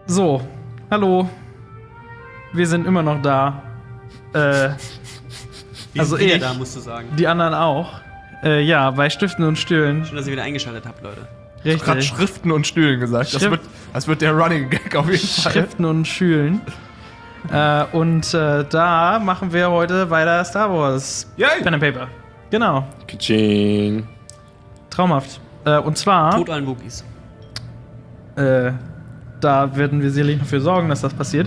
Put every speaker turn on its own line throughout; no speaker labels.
So, hallo. Wir sind immer noch da. Also
wieder
ich,
da, musst du sagen.
die anderen auch. Ja, bei Stiften und Stühlen.
Schön, dass ihr wieder eingeschaltet habt, Leute.
Ich hab grad
Richtig.
Schriften und Stühlen gesagt. Das wird der Running Gag auf jeden Fall.
Schriften und Schülen. Da machen wir heute weiter Star Wars.
Yay!
Pen and Paper. Genau.
Kitsching.
Traumhaft. Und zwar,
Tod allen Wookies.
da werden wir sicherlich dafür sorgen, dass das passiert.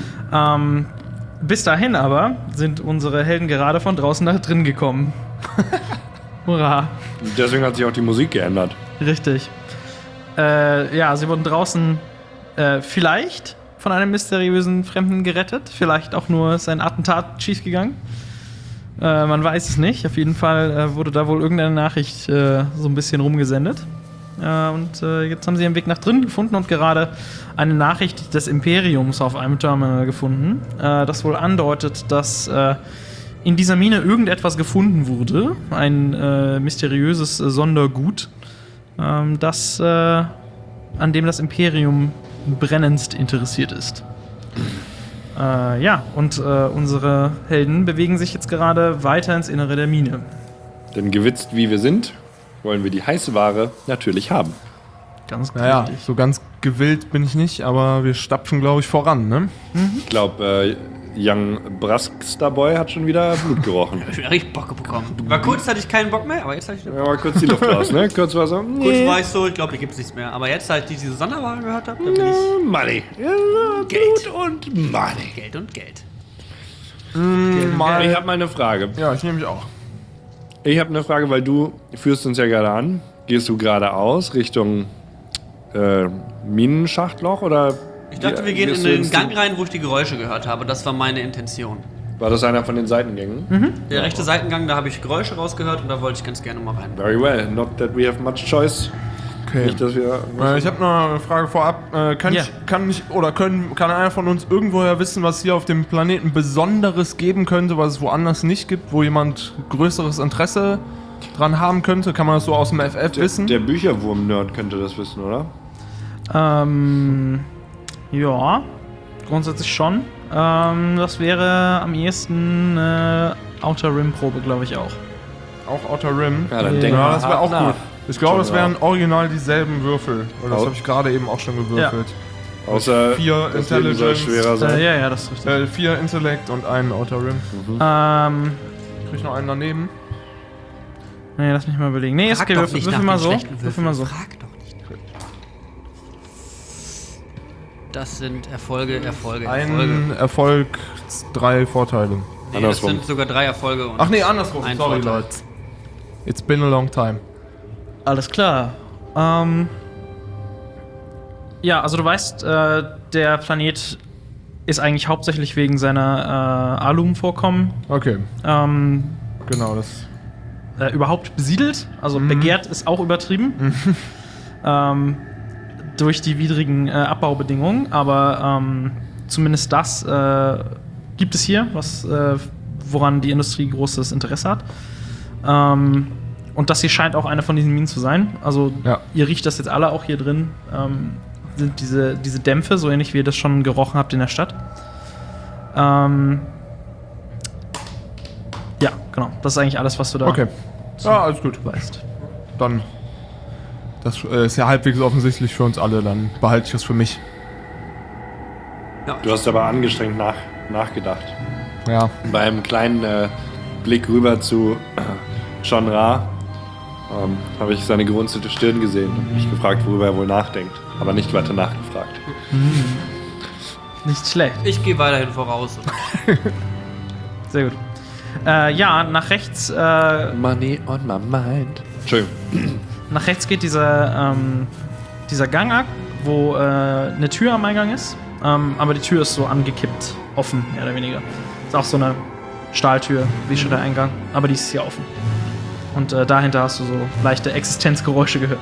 Bis dahin aber sind unsere Helden gerade von draußen nach drin gekommen. Hurra.
Deswegen hat sich auch die Musik geändert.
Richtig. Ja, sie wurden draußen vielleicht von einem mysteriösen Fremden gerettet. Vielleicht auch nur ist ein Attentat schiefgegangen. Man weiß es nicht. Auf jeden Fall wurde da wohl irgendeine Nachricht so ein bisschen rumgesendet. Jetzt haben sie ihren Weg nach drinnen gefunden und gerade eine Nachricht des Imperiums auf einem Terminal gefunden, das wohl andeutet, dass in dieser Mine irgendetwas gefunden wurde. Ein mysteriöses Sondergut, an dem das Imperium brennendst interessiert ist. Unsere Helden bewegen sich jetzt gerade weiter ins Innere der Mine.
Denn gewitzt wie wir sind, wollen wir die heiße Ware natürlich haben.
Ganz
Naja,
richtig.
so ganz gewillt bin ich nicht, aber wir stapfen, glaube ich, voran, ne?
Ich glaube, Young Braskster-Boy hat schon wieder Blut gerochen.
Ich hab schon richtig Bock bekommen. War kurz, hatte ich keinen Bock mehr, aber jetzt hatte ich
Ja, mal kurz die Luft raus, ne? Kurz war so,
Kurz war ich so, ich glaube, hier gibt's nichts mehr. Aber jetzt, halt diese Sonderware gehört habe, da bin ich
Money. Ja,
Geld.
Blut und Money.
Geld und Geld.
Ich habe mal eine Frage.
Ja, ich nehme mich auch.
Ich habe eine Frage, weil du führst uns ja gerade an. Gehst du geradeaus Richtung Minenschachtloch oder?
Ich dachte, wir gehen in den Gang rein, wo ich die Geräusche gehört habe. Das war meine Intention.
War das einer von den Seitengängen?
Der rechte Seitengang, da habe ich Geräusche rausgehört und da wollte ich ganz gerne mal rein.
Very well. Not that we have much choice.
Okay.
Nicht, dass wir.
Ich habe noch eine Frage vorab. Kann einer von uns irgendwoher wissen, was hier auf dem Planeten Besonderes geben könnte, was es woanders nicht gibt, wo jemand größeres Interesse dran haben könnte? Kann man das so aus dem FF wissen?
Der Bücherwurm-Nerd könnte das wissen, oder?
Ja, grundsätzlich schon. Das wäre am ehesten Outer Rim Probe, glaube ich auch.
Auch Outer Rim?
Ja, dann
Ja,
denk mal
das wäre auch
hart
gut.
nach.
Ich glaube, das
Schon
wären original dieselben Würfel. Und das
Au-
habe ich gerade eben auch schon gewürfelt.
Außer
4
das Leben soll
Intelligence.
schwerer sein.
Ja, das ist richtig.
4 Intellekt und einen Outer Rim. Krieg ich noch einen daneben?
Nee, lass mich mal überlegen. Nee, ist
Frag
okay,
doch
würfel
nicht
würfel
nach
mal
den
so.
schlechten
Würfel
Würfeln.
mal so.
Frag doch nicht. Das sind Erfolge.
Ein Erfolg, 3 Vorteile.
Nee, das
Andersrum.
sind sogar 3 Erfolge. Und
Ach nee, andersrum.
Ein
Sorry,
Vorteil.
Leute. It's been a long time.
Alles klar. Ja, also du weißt, der Planet ist eigentlich hauptsächlich wegen seiner Alum-Vorkommen
Okay, genau, das.
überhaupt besiedelt. Also begehrt ist auch übertrieben. Durch die widrigen Abbaubedingungen. Aber zumindest das gibt es hier, woran die Industrie großes Interesse hat. Und das hier scheint auch eine von diesen Minen zu sein. Also
Ja.
ihr riecht das jetzt alle auch hier drin. Sind diese Dämpfe, so ähnlich wie ihr das schon gerochen habt in der Stadt. Ja, genau. Das ist eigentlich alles, was du da
Okay. Ja, alles gut.
weißt.
Dann. Das ist ja halbwegs offensichtlich für uns alle, dann behalte ich das für mich.
Du hast aber angestrengt nachgedacht.
Ja.
Bei einem kleinen Blick rüber zu John Ra habe ich seine gerunzelte Stirn gesehen und mich gefragt, worüber er wohl nachdenkt. Aber nicht weiter nachgefragt.
Nicht schlecht.
ich gehe weiterhin voraus.
Sehr gut. Ja, nach rechts,
Money on my mind. Entschuldigung.
nach rechts geht dieser Gang ab, wo eine Tür am Eingang ist. Aber die Tür ist so angekippt, offen, mehr oder weniger. Ist auch so eine Stahltür, wie schon der Eingang. Aber die ist hier offen. Und dahinter hast du so leichte Existenzgeräusche gehört.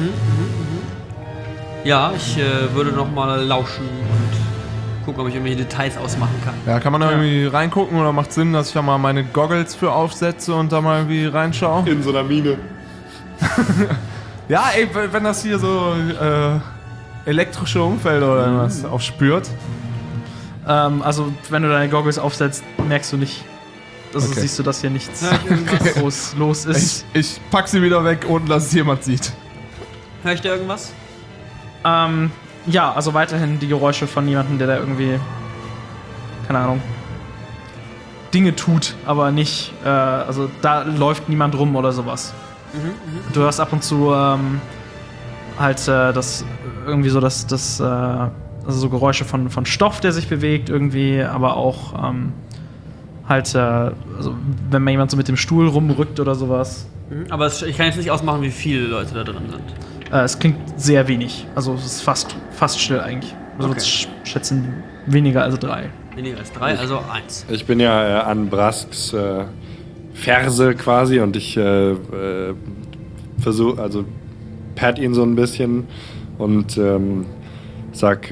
Ja, ich würde nochmal lauschen und gucken, ob ich irgendwelche Details ausmachen kann.
Ja, kann man da irgendwie reingucken oder macht Sinn, dass ich da mal meine Goggles für aufsetze und da mal irgendwie reinschaue?
In so einer Mine.
Ja, ey, wenn das hier so elektrische Umfelder oder was aufspürt?
Also, wenn du deine Goggles aufsetzt, merkst du nicht. Also
Okay.
siehst du, dass hier nichts groß los ist.
Ich pack sie wieder weg, ohne dass es jemand sieht.
Hör ich da irgendwas?
Ja, also weiterhin die Geräusche von jemandem, der da irgendwie, keine Ahnung, Dinge tut, aber nicht, also da läuft niemand rum oder sowas. Du hörst ab und zu halt das irgendwie so also so Geräusche von Stoff, der sich bewegt irgendwie, aber auch halt, also wenn man jemand so mit dem Stuhl rumrückt oder sowas.
Aber ich kann jetzt nicht ausmachen, wie viele Leute da drin sind.
Es klingt sehr wenig, also es ist fast still eigentlich. Also
Okay.
ich schätzen weniger als 3.
Weniger als 3, also 1.
Ich bin ja an Brasks Ferse quasi und ich versuche, also pat ihn so ein bisschen und sag,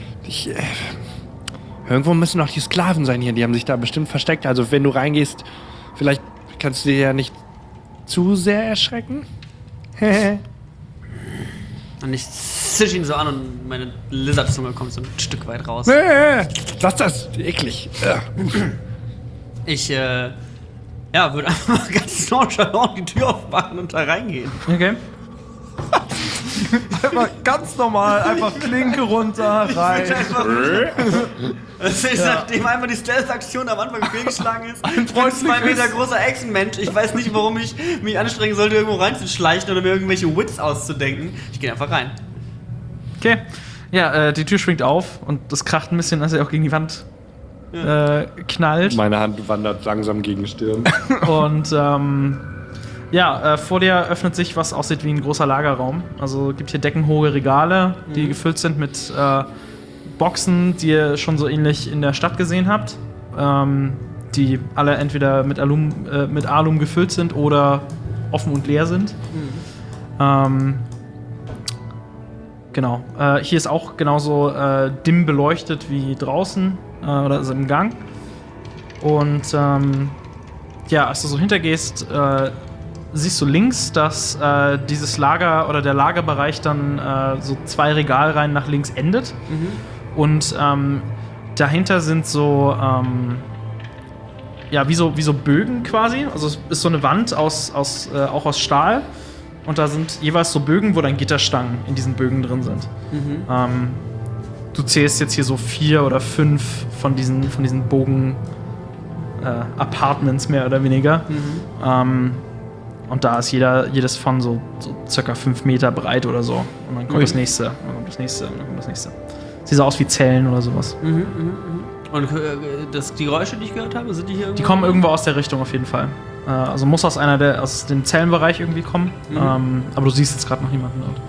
irgendwo müssen noch die Sklaven sein hier, die haben sich da bestimmt versteckt. Also wenn du reingehst, vielleicht kannst du dir ja nicht zu sehr erschrecken.
Und ich zisch ihn so an und meine Lizardzunge kommt so ein Stück weit raus.
Lass das, eklig.
Ich, würde einfach mal ganz nonchalant die Tür aufmachen und da reingehen.
Okay.
Einfach ganz normal, einfach Klinke runter, rein.
Das ist, nachdem einmal die Stealth-Aktion am Anfang fehlgeschlagen ist, ich bin 2
freundliches-
Meter großer Echsenmensch. Ich weiß nicht, warum ich mich anstrengen sollte, irgendwo reinzuschleichen oder mir irgendwelche Wits auszudenken. Ich gehe einfach rein.
Okay. Ja, die Tür schwingt auf und das kracht ein bisschen, als er auch gegen die Wand knallt.
Meine Hand wandert langsam gegen Stirn.
Und vor dir öffnet sich, was aussieht wie ein großer Lagerraum. Also gibt hier deckenhohe Regale, die gefüllt sind mit Boxen, die ihr schon so ähnlich in der Stadt gesehen habt. Die alle entweder mit Alum gefüllt sind oder offen und leer sind. Genau. Hier ist auch genauso dimm beleuchtet wie draußen oder also im Gang. Und als du so hintergehst, siehst du links, dass dieses Lager oder der Lagerbereich dann so 2 Regalreihen nach links endet. Und dahinter sind so, wie so Bögen quasi. Also es ist so eine Wand auch aus Stahl. Und da sind jeweils so Bögen, wo dann Gitterstangen in diesen Bögen drin sind. Du zählst jetzt hier so 4 oder 5 von diesen Bogen Apartments mehr oder weniger. Und da ist jedes von so circa 5 Meter breit oder so. Und dann kommt das nächste. Und dann kommt das nächste. Und dann kommt das nächste. Sieht so aus wie Zellen oder sowas.
Und die Geräusche, die ich gehört habe, sind die hier irgendwo?
Die kommen irgendwo aus der Richtung auf jeden Fall. Also muss aus dem Zellenbereich irgendwie kommen. Aber du siehst jetzt gerade noch niemanden dort.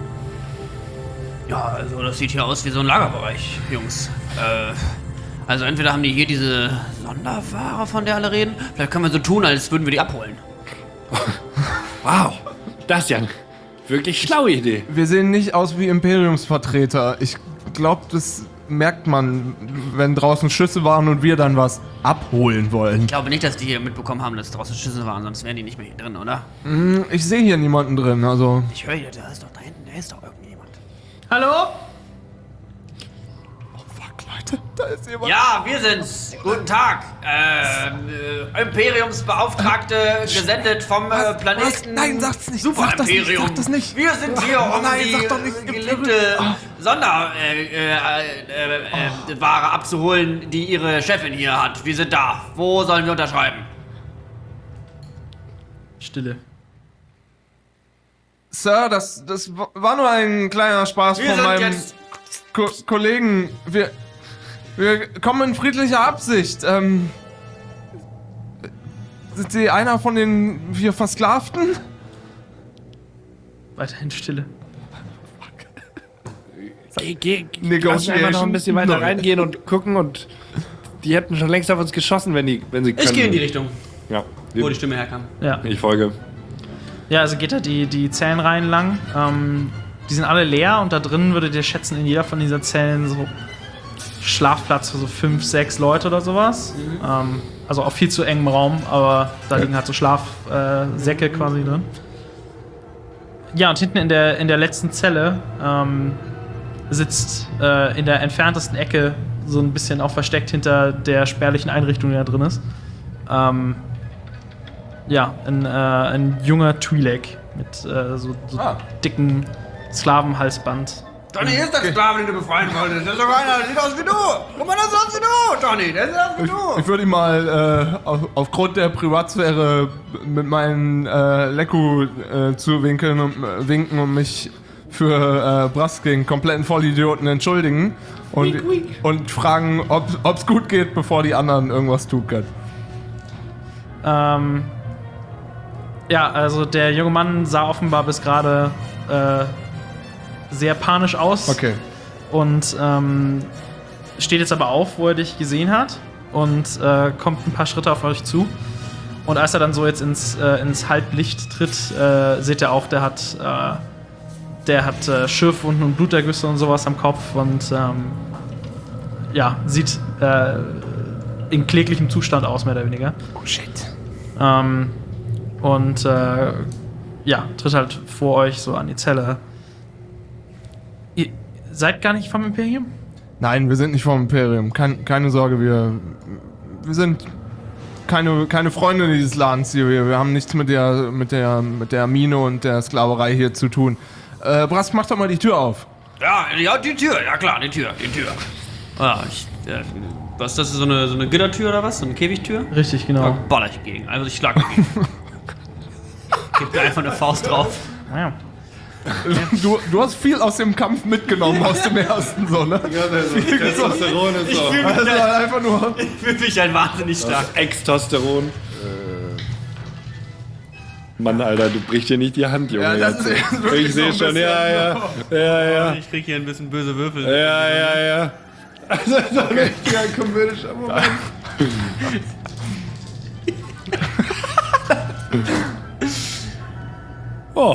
Ja, also das sieht hier aus wie so ein Lagerbereich, Jungs. Also entweder haben die hier diese Sonderware, von der alle reden. Vielleicht können wir so tun, als würden wir die abholen.
Wow, das ist ja eine wirklich schlaue Idee.
Wir sehen nicht aus wie Imperiumsvertreter. Ich glaube, das merkt man, wenn draußen Schüsse waren und wir dann was abholen wollen.
Ich glaube nicht, dass die hier mitbekommen haben, dass draußen Schüsse waren, sonst wären die nicht mehr hier drin, oder?
Ich sehe hier niemanden drin, also.
Ich höre hier, da ist doch da hinten, da ist doch irgendjemand.
Hallo?
Fuck, Leute, da ist jemand.
Ja, wir sind's. Guten Tag. Imperiumsbeauftragte, gesendet vom Planeten.
Nein, sag's nicht.
Super
Sag das nicht,
Imperium.
sag das nicht.
Wir sind hier, um
Nein,
die
sag doch nicht,
geliebte Sonderware abzuholen, die ihre Chefin hier hat. Wir sind da. Wo sollen wir unterschreiben?
Stille.
Sir, das war nur ein kleiner Spaß
Wir
von
sind
meinem
jetzt...
Kollegen. Wir kommen in friedlicher Absicht. Sind Sie einer von den 4 Versklavten?
Weiterhin Stille.
Kannst du einfach noch ein bisschen weiter reingehen und gucken und die hätten schon längst auf uns geschossen, wenn sie können.
Ich gehe in die Richtung,
Ja,
wo die Stimme herkam.
Ja.
ich folge.
Ja, also geht da die Zellenreihen lang. Die sind alle leer und da drin würdet ihr schätzen, in jeder von dieser Zellen so Schlafplatz für so 5, 6 Leute oder sowas. Also auf viel zu engem Raum, aber da liegen halt so Schlafsäcke quasi drin. Ja, und hinten in der letzten Zelle sitzt in der entferntesten Ecke, so ein bisschen auch versteckt hinter der spärlichen Einrichtung, die da drin ist. Ein junger Twi'lek mit so dicken Sklavenhalsband.
Johnny, hier ist der Sklave, den du befreien wolltest. Das ist doch einer, der sieht aus wie du. Guck mal, das sieht aus wie du, Johnny. Der sieht aus wie du.
Ich würde ihm mal aufgrund der Privatsphäre mit meinen Leku zuwinken winken und mich für Brask gegen kompletten Vollidioten entschuldigen und fragen, ob's gut geht, bevor die anderen irgendwas tun können.
Also der junge Mann sah offenbar bis gerade sehr panisch aus.
Okay.
Und steht jetzt aber auf, wo er dich gesehen hat und kommt ein paar Schritte auf euch zu. Und als er dann so jetzt ins Halblicht tritt, seht ihr auch, der hat Schürfwunden und Blutergüsse und sowas am Kopf und sieht in kläglichem Zustand aus, mehr oder weniger.
Oh shit.
Tritt halt vor euch so an die Zelle. Ihr seid gar nicht vom Imperium?
Nein, wir sind nicht vom Imperium. Keine Sorge, wir sind keine Freunde dieses Ladens hier. Wir haben nichts mit der Mine und der Sklaverei hier zu tun. Brask, mach doch mal die Tür auf.
Ja, die Tür. Ja klar, die Tür. Was ist das, so eine Gittertür oder was? So eine Käfigtür?
Richtig, genau.
Da baller ich gegen. Also ich schlag dagegen. Gib dir einfach eine Faust drauf.
Naja.
Du hast viel aus dem Kampf mitgenommen, aus dem ersten, so, ne?
Ja, Testosteron ist so.
Einfach nur.
Ich fühle mich halt wahnsinnig stark.
Extosteron. Mann, Alter, du brichst dir nicht die Hand, Junge.
Ja, das ist
ich sehe schon, ja.
Ich krieg hier ein bisschen böse Würfel.
Ja. Also, das ist doch ein richtiger komödischer Moment.
Oh!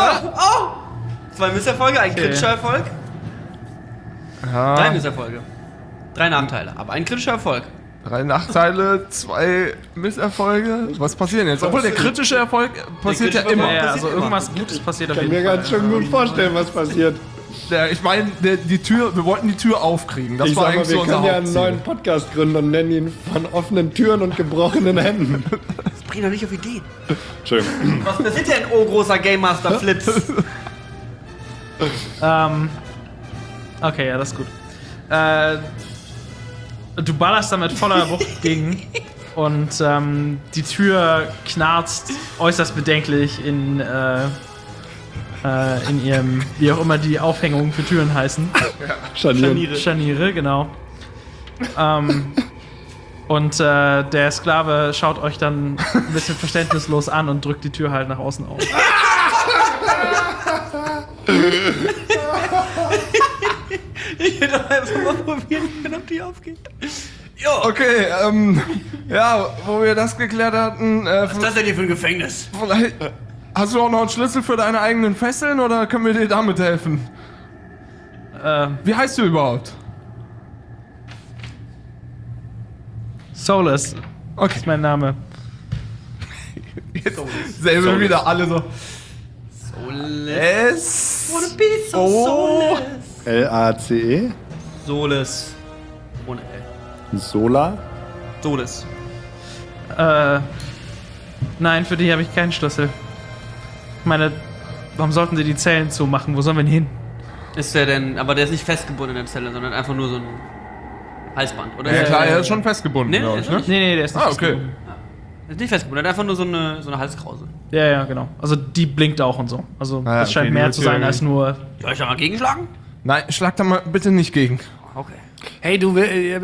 2 Misserfolge, ein kritischer Erfolg.
Ja.
3 Misserfolge. 3 Nachteile, aber ein kritischer Erfolg.
3 Nachteile, 2 Misserfolge. Was passiert denn jetzt? Obwohl der kritische Erfolg passiert ja immer.
Ja, also irgendwas Gutes passiert auf
Ich kann
jeden
mir
Fall.
ganz schön gut vorstellen, was passiert.
Ich meine, wir wollten die Tür aufkriegen. Das
Ich
war
sag mal,
eigentlich so
wir
unser
können ja einen
Hauptziel.
neuen Podcast gründen und nennen ihn von offenen Türen und gebrochenen Händen.
Das bringt doch nicht auf Ideen.
Entschuldigung.
Was passiert denn, oh großer Game Master Flips?
Okay, ja, das ist gut. Du ballerst damit voller Wucht gegen und die Tür knarzt äußerst bedenklich in ihrem, wie auch immer die Aufhängungen für Türen heißen. Scharniere, genau. Der Sklave schaut euch dann ein bisschen verständnislos an und drückt die Tür halt nach außen auf.
Ich will doch einfach mal probieren, ob die aufgeht. Jo!
Okay, wo wir das geklärt hatten,
Was ist das denn hier für ein Gefängnis?
vielleicht, hast du auch noch einen Schlüssel für deine eigenen Fesseln oder können wir dir damit helfen? Wie heißt du überhaupt?
Solus
Okay.
ist mein Name.
Jetzt selber wieder alle so.
Soulless. Wanna be so
Oh.
soulless.
L-A-C-E?
Soulless. Ohne L.
Sola?
Soulless.
Nein, für die habe ich keinen Schlüssel. Ich meine, warum sollten sie die Zellen zumachen? Wo sollen wir denn hin?
Ist der denn, aber der ist nicht festgebunden in der Zelle, sondern einfach nur so ein Halsband, oder?
Ja klar, er ist schon festgebunden,
Nee,
glaube
ist
ich,
er
ne?
nicht?
Nee, der ist nicht
Ah, okay.
festgebunden.
Er ist nicht festgebunden, er hat einfach nur so eine Halskrause.
Ja, genau. Also die blinkt auch und so. Also
Ah,
das scheint
okay,
mehr
die
zu
wird
sein
hier-
als nur...
Soll ich da mal gegenschlagen?
Nein, schlag da mal bitte nicht gegen.
Okay.
Hey, du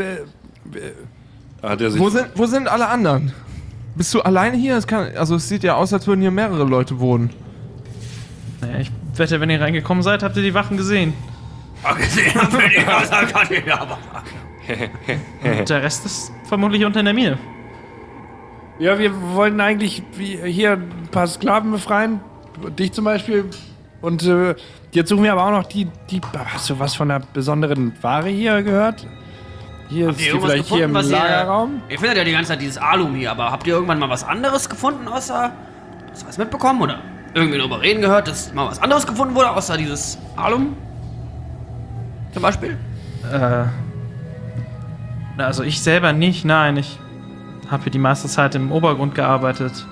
hat er sich
Wo sind alle anderen? Bist du alleine hier? Es sieht ja aus, als würden hier mehrere Leute wohnen.
Naja, ich wette, wenn ihr reingekommen seid, habt ihr die Wachen gesehen.
Gesehen haben wir nicht, aber...
Und der Rest ist vermutlich unter in der Mine.
Ja, wir wollten eigentlich hier ein paar Sklaven befreien. Dich zum Beispiel. Und jetzt suchen wir aber auch noch die. Hast du was von einer besonderen Ware hier gehört? Hier ist die vielleicht hier im Lagerraum.
Ihr findet ja die ganze Zeit dieses Alum hier, aber habt ihr irgendwann mal was anderes gefunden, außer... Hast du was mitbekommen, oder? Irgendwie darüber reden gehört, dass mal was anderes gefunden wurde, außer dieses Alum? Zum Beispiel?
Also ich selber nicht, nein. Ich habe hier die meiste Zeit im Obergrund gearbeitet.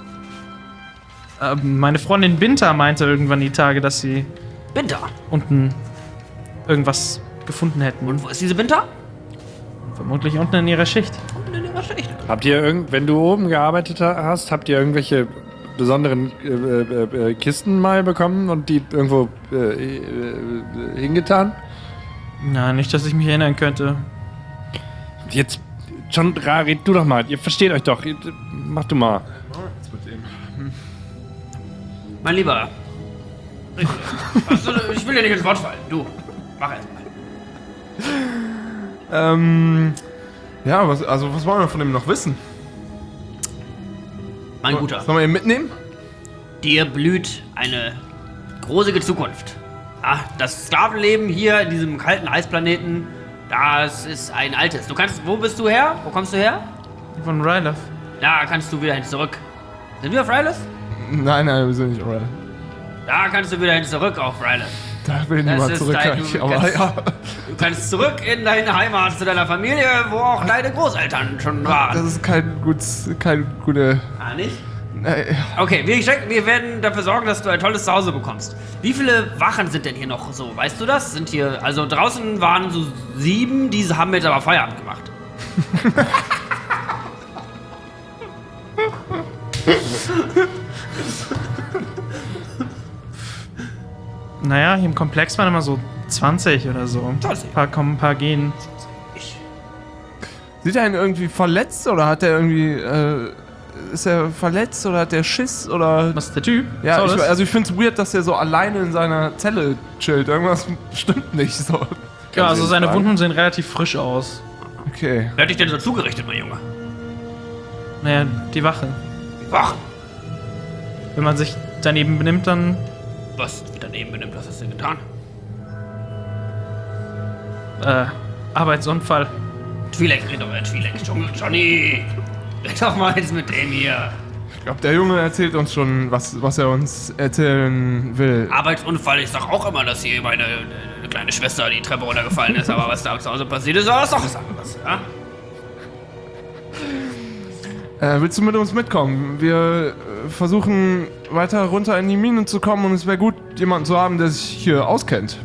Meine Freundin Binta meinte irgendwann die Tage, dass sie
Binta.
unten irgendwas gefunden hätten.
Und wo ist diese Binta?
Vermutlich unten in ihrer Schicht.
Unten in ihrer Schicht.
Habt ihr wenn du oben gearbeitet hast, habt ihr irgendwelche besonderen Kisten mal bekommen und die irgendwo hingetan?
Na, nicht, dass ich mich erinnern könnte.
Jetzt, John Ra, red du doch mal. Ihr versteht euch doch. Mach du mal.
Mein Lieber. Ich will dir nicht ins Wort fallen. Du, mach erst mal.
Ja, was wollen wir von dem noch wissen?
Mein Guter,
Sollen wir ihn mitnehmen?
dir blüht eine rosige Zukunft. Ah, das Sklavenleben hier in diesem kalten Eisplaneten, das ist ein altes. Wo bist du her? Wo kommst du her?
Von Ryloth.
Da kannst du wieder hin zurück. Sind wir auf Ryloth?
Nein, wir sind nicht alright.
Da kannst du wieder hin zurück auf Ryloth.
Da will ich
Das
mal
ist
zurück.
dein-
eigentlich,
du
aber
kannst-
ja.
Du kannst zurück in deine Heimat zu deiner Familie, wo auch deine Großeltern schon
Das
waren.
ist kein gute.
Ah, nicht?
Nee.
Okay, wir werden dafür sorgen, dass du ein tolles Zuhause bekommst. Wie viele Wachen sind denn hier noch so? Weißt du das? Sind hier, also draußen waren so 7, diese haben jetzt aber Feierabend gemacht.
Naja, hier im Komplex waren immer so 20 oder so.
20.
Ein paar gehen.
Sieht er ihn irgendwie verletzt oder hat er irgendwie. Ist er verletzt oder hat er Schiss oder.
Was ist der Typ?
Ja,
Solus?
ich finde es weird, dass er so alleine in seiner Zelle chillt. Irgendwas stimmt nicht so.
Ja, also
Sie
seine
fragen?
Wunden sehen relativ frisch aus.
Okay.
Wer hat dich denn so zugerichtet, mein Junge?
Naja, die Wache.
Wachen.
Wenn man sich daneben benimmt, dann.
Was daneben benimmt, was hast du denn getan?
Arbeitsunfall.
Twi'lek, red doch mal, Twi'lek. Johnny! Red doch mal jetzt mit dem hier.
Ich glaube, der Junge erzählt uns schon, was er uns erzählen will.
Arbeitsunfall, ich sag auch immer, dass hier meine kleine Schwester die Treppe runtergefallen ist, aber was da zu Hause passiert ist, war das doch was anderes, ja?
Willst du mit uns mitkommen? Wir versuchen weiter runter in die Minen zu kommen und es wäre gut, jemanden zu haben, der sich hier auskennt.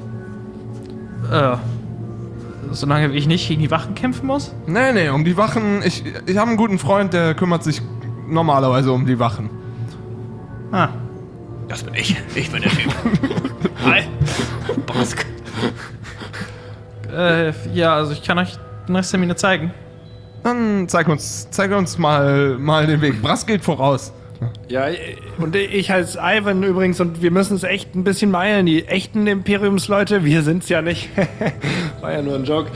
Solange ich nicht gegen die Wachen kämpfen muss?
Nee, um die Wachen. Ich habe einen guten Freund, der kümmert sich normalerweise um die Wachen.
Ah.
Das bin ich. Ich bin der Typ. Hi. Brask.
Ja, also ich kann euch den Rest der Mine zeigen.
Dann zeig uns mal den Weg. Brass geht voraus.
Ja, und ich heiße Ivan übrigens und wir müssen es echt ein bisschen meilen. Die echten Imperiumsleute, wir sind's ja nicht. War ja nur ein Joke.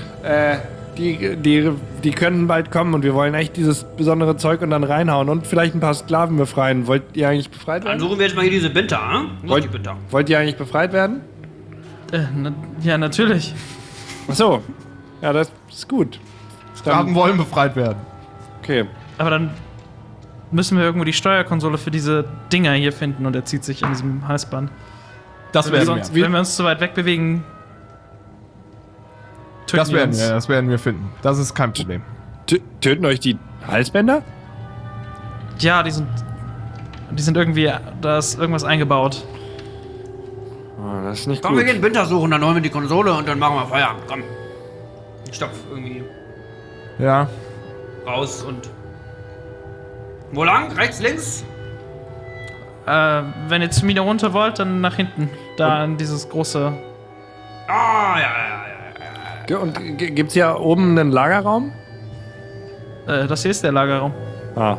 Die können bald kommen und wir wollen echt dieses besondere Zeug und dann reinhauen und vielleicht ein paar Sklaven befreien. Wollt ihr eigentlich befreit
Dann
werden?
suchen wir jetzt mal hier diese Binta, hm? Wo ist die Binta?
Wollt ihr eigentlich befreit werden?
Ja, natürlich.
Ach so. Ja, das ist gut.
Sklaven wollen befreit werden.
Okay.
Aber dann müssen wir irgendwo die Steuerkonsole für diese Dinger hier finden und er zieht sich an diesem Halsband.
Das
Wenn wir uns zu weit wegbewegen, töten die uns.
Das werden wir finden. Das ist kein Problem.
Töten euch die Halsbänder?
Ja, die sind irgendwie, da ist irgendwas eingebaut.
Oh, das ist nicht
Komm,
gut.
wir gehen Binta suchen, dann holen wir die Konsole und dann machen wir Feierabend. Komm. Stopf irgendwie
Ja.
raus und... Wo lang? Rechts, links?
Wenn ihr zur Mine runter wollt, dann nach hinten. Da in dieses große.
Ah, ja.
Und gibt's hier oben einen Lagerraum?
Das hier ist der Lagerraum.
Ah.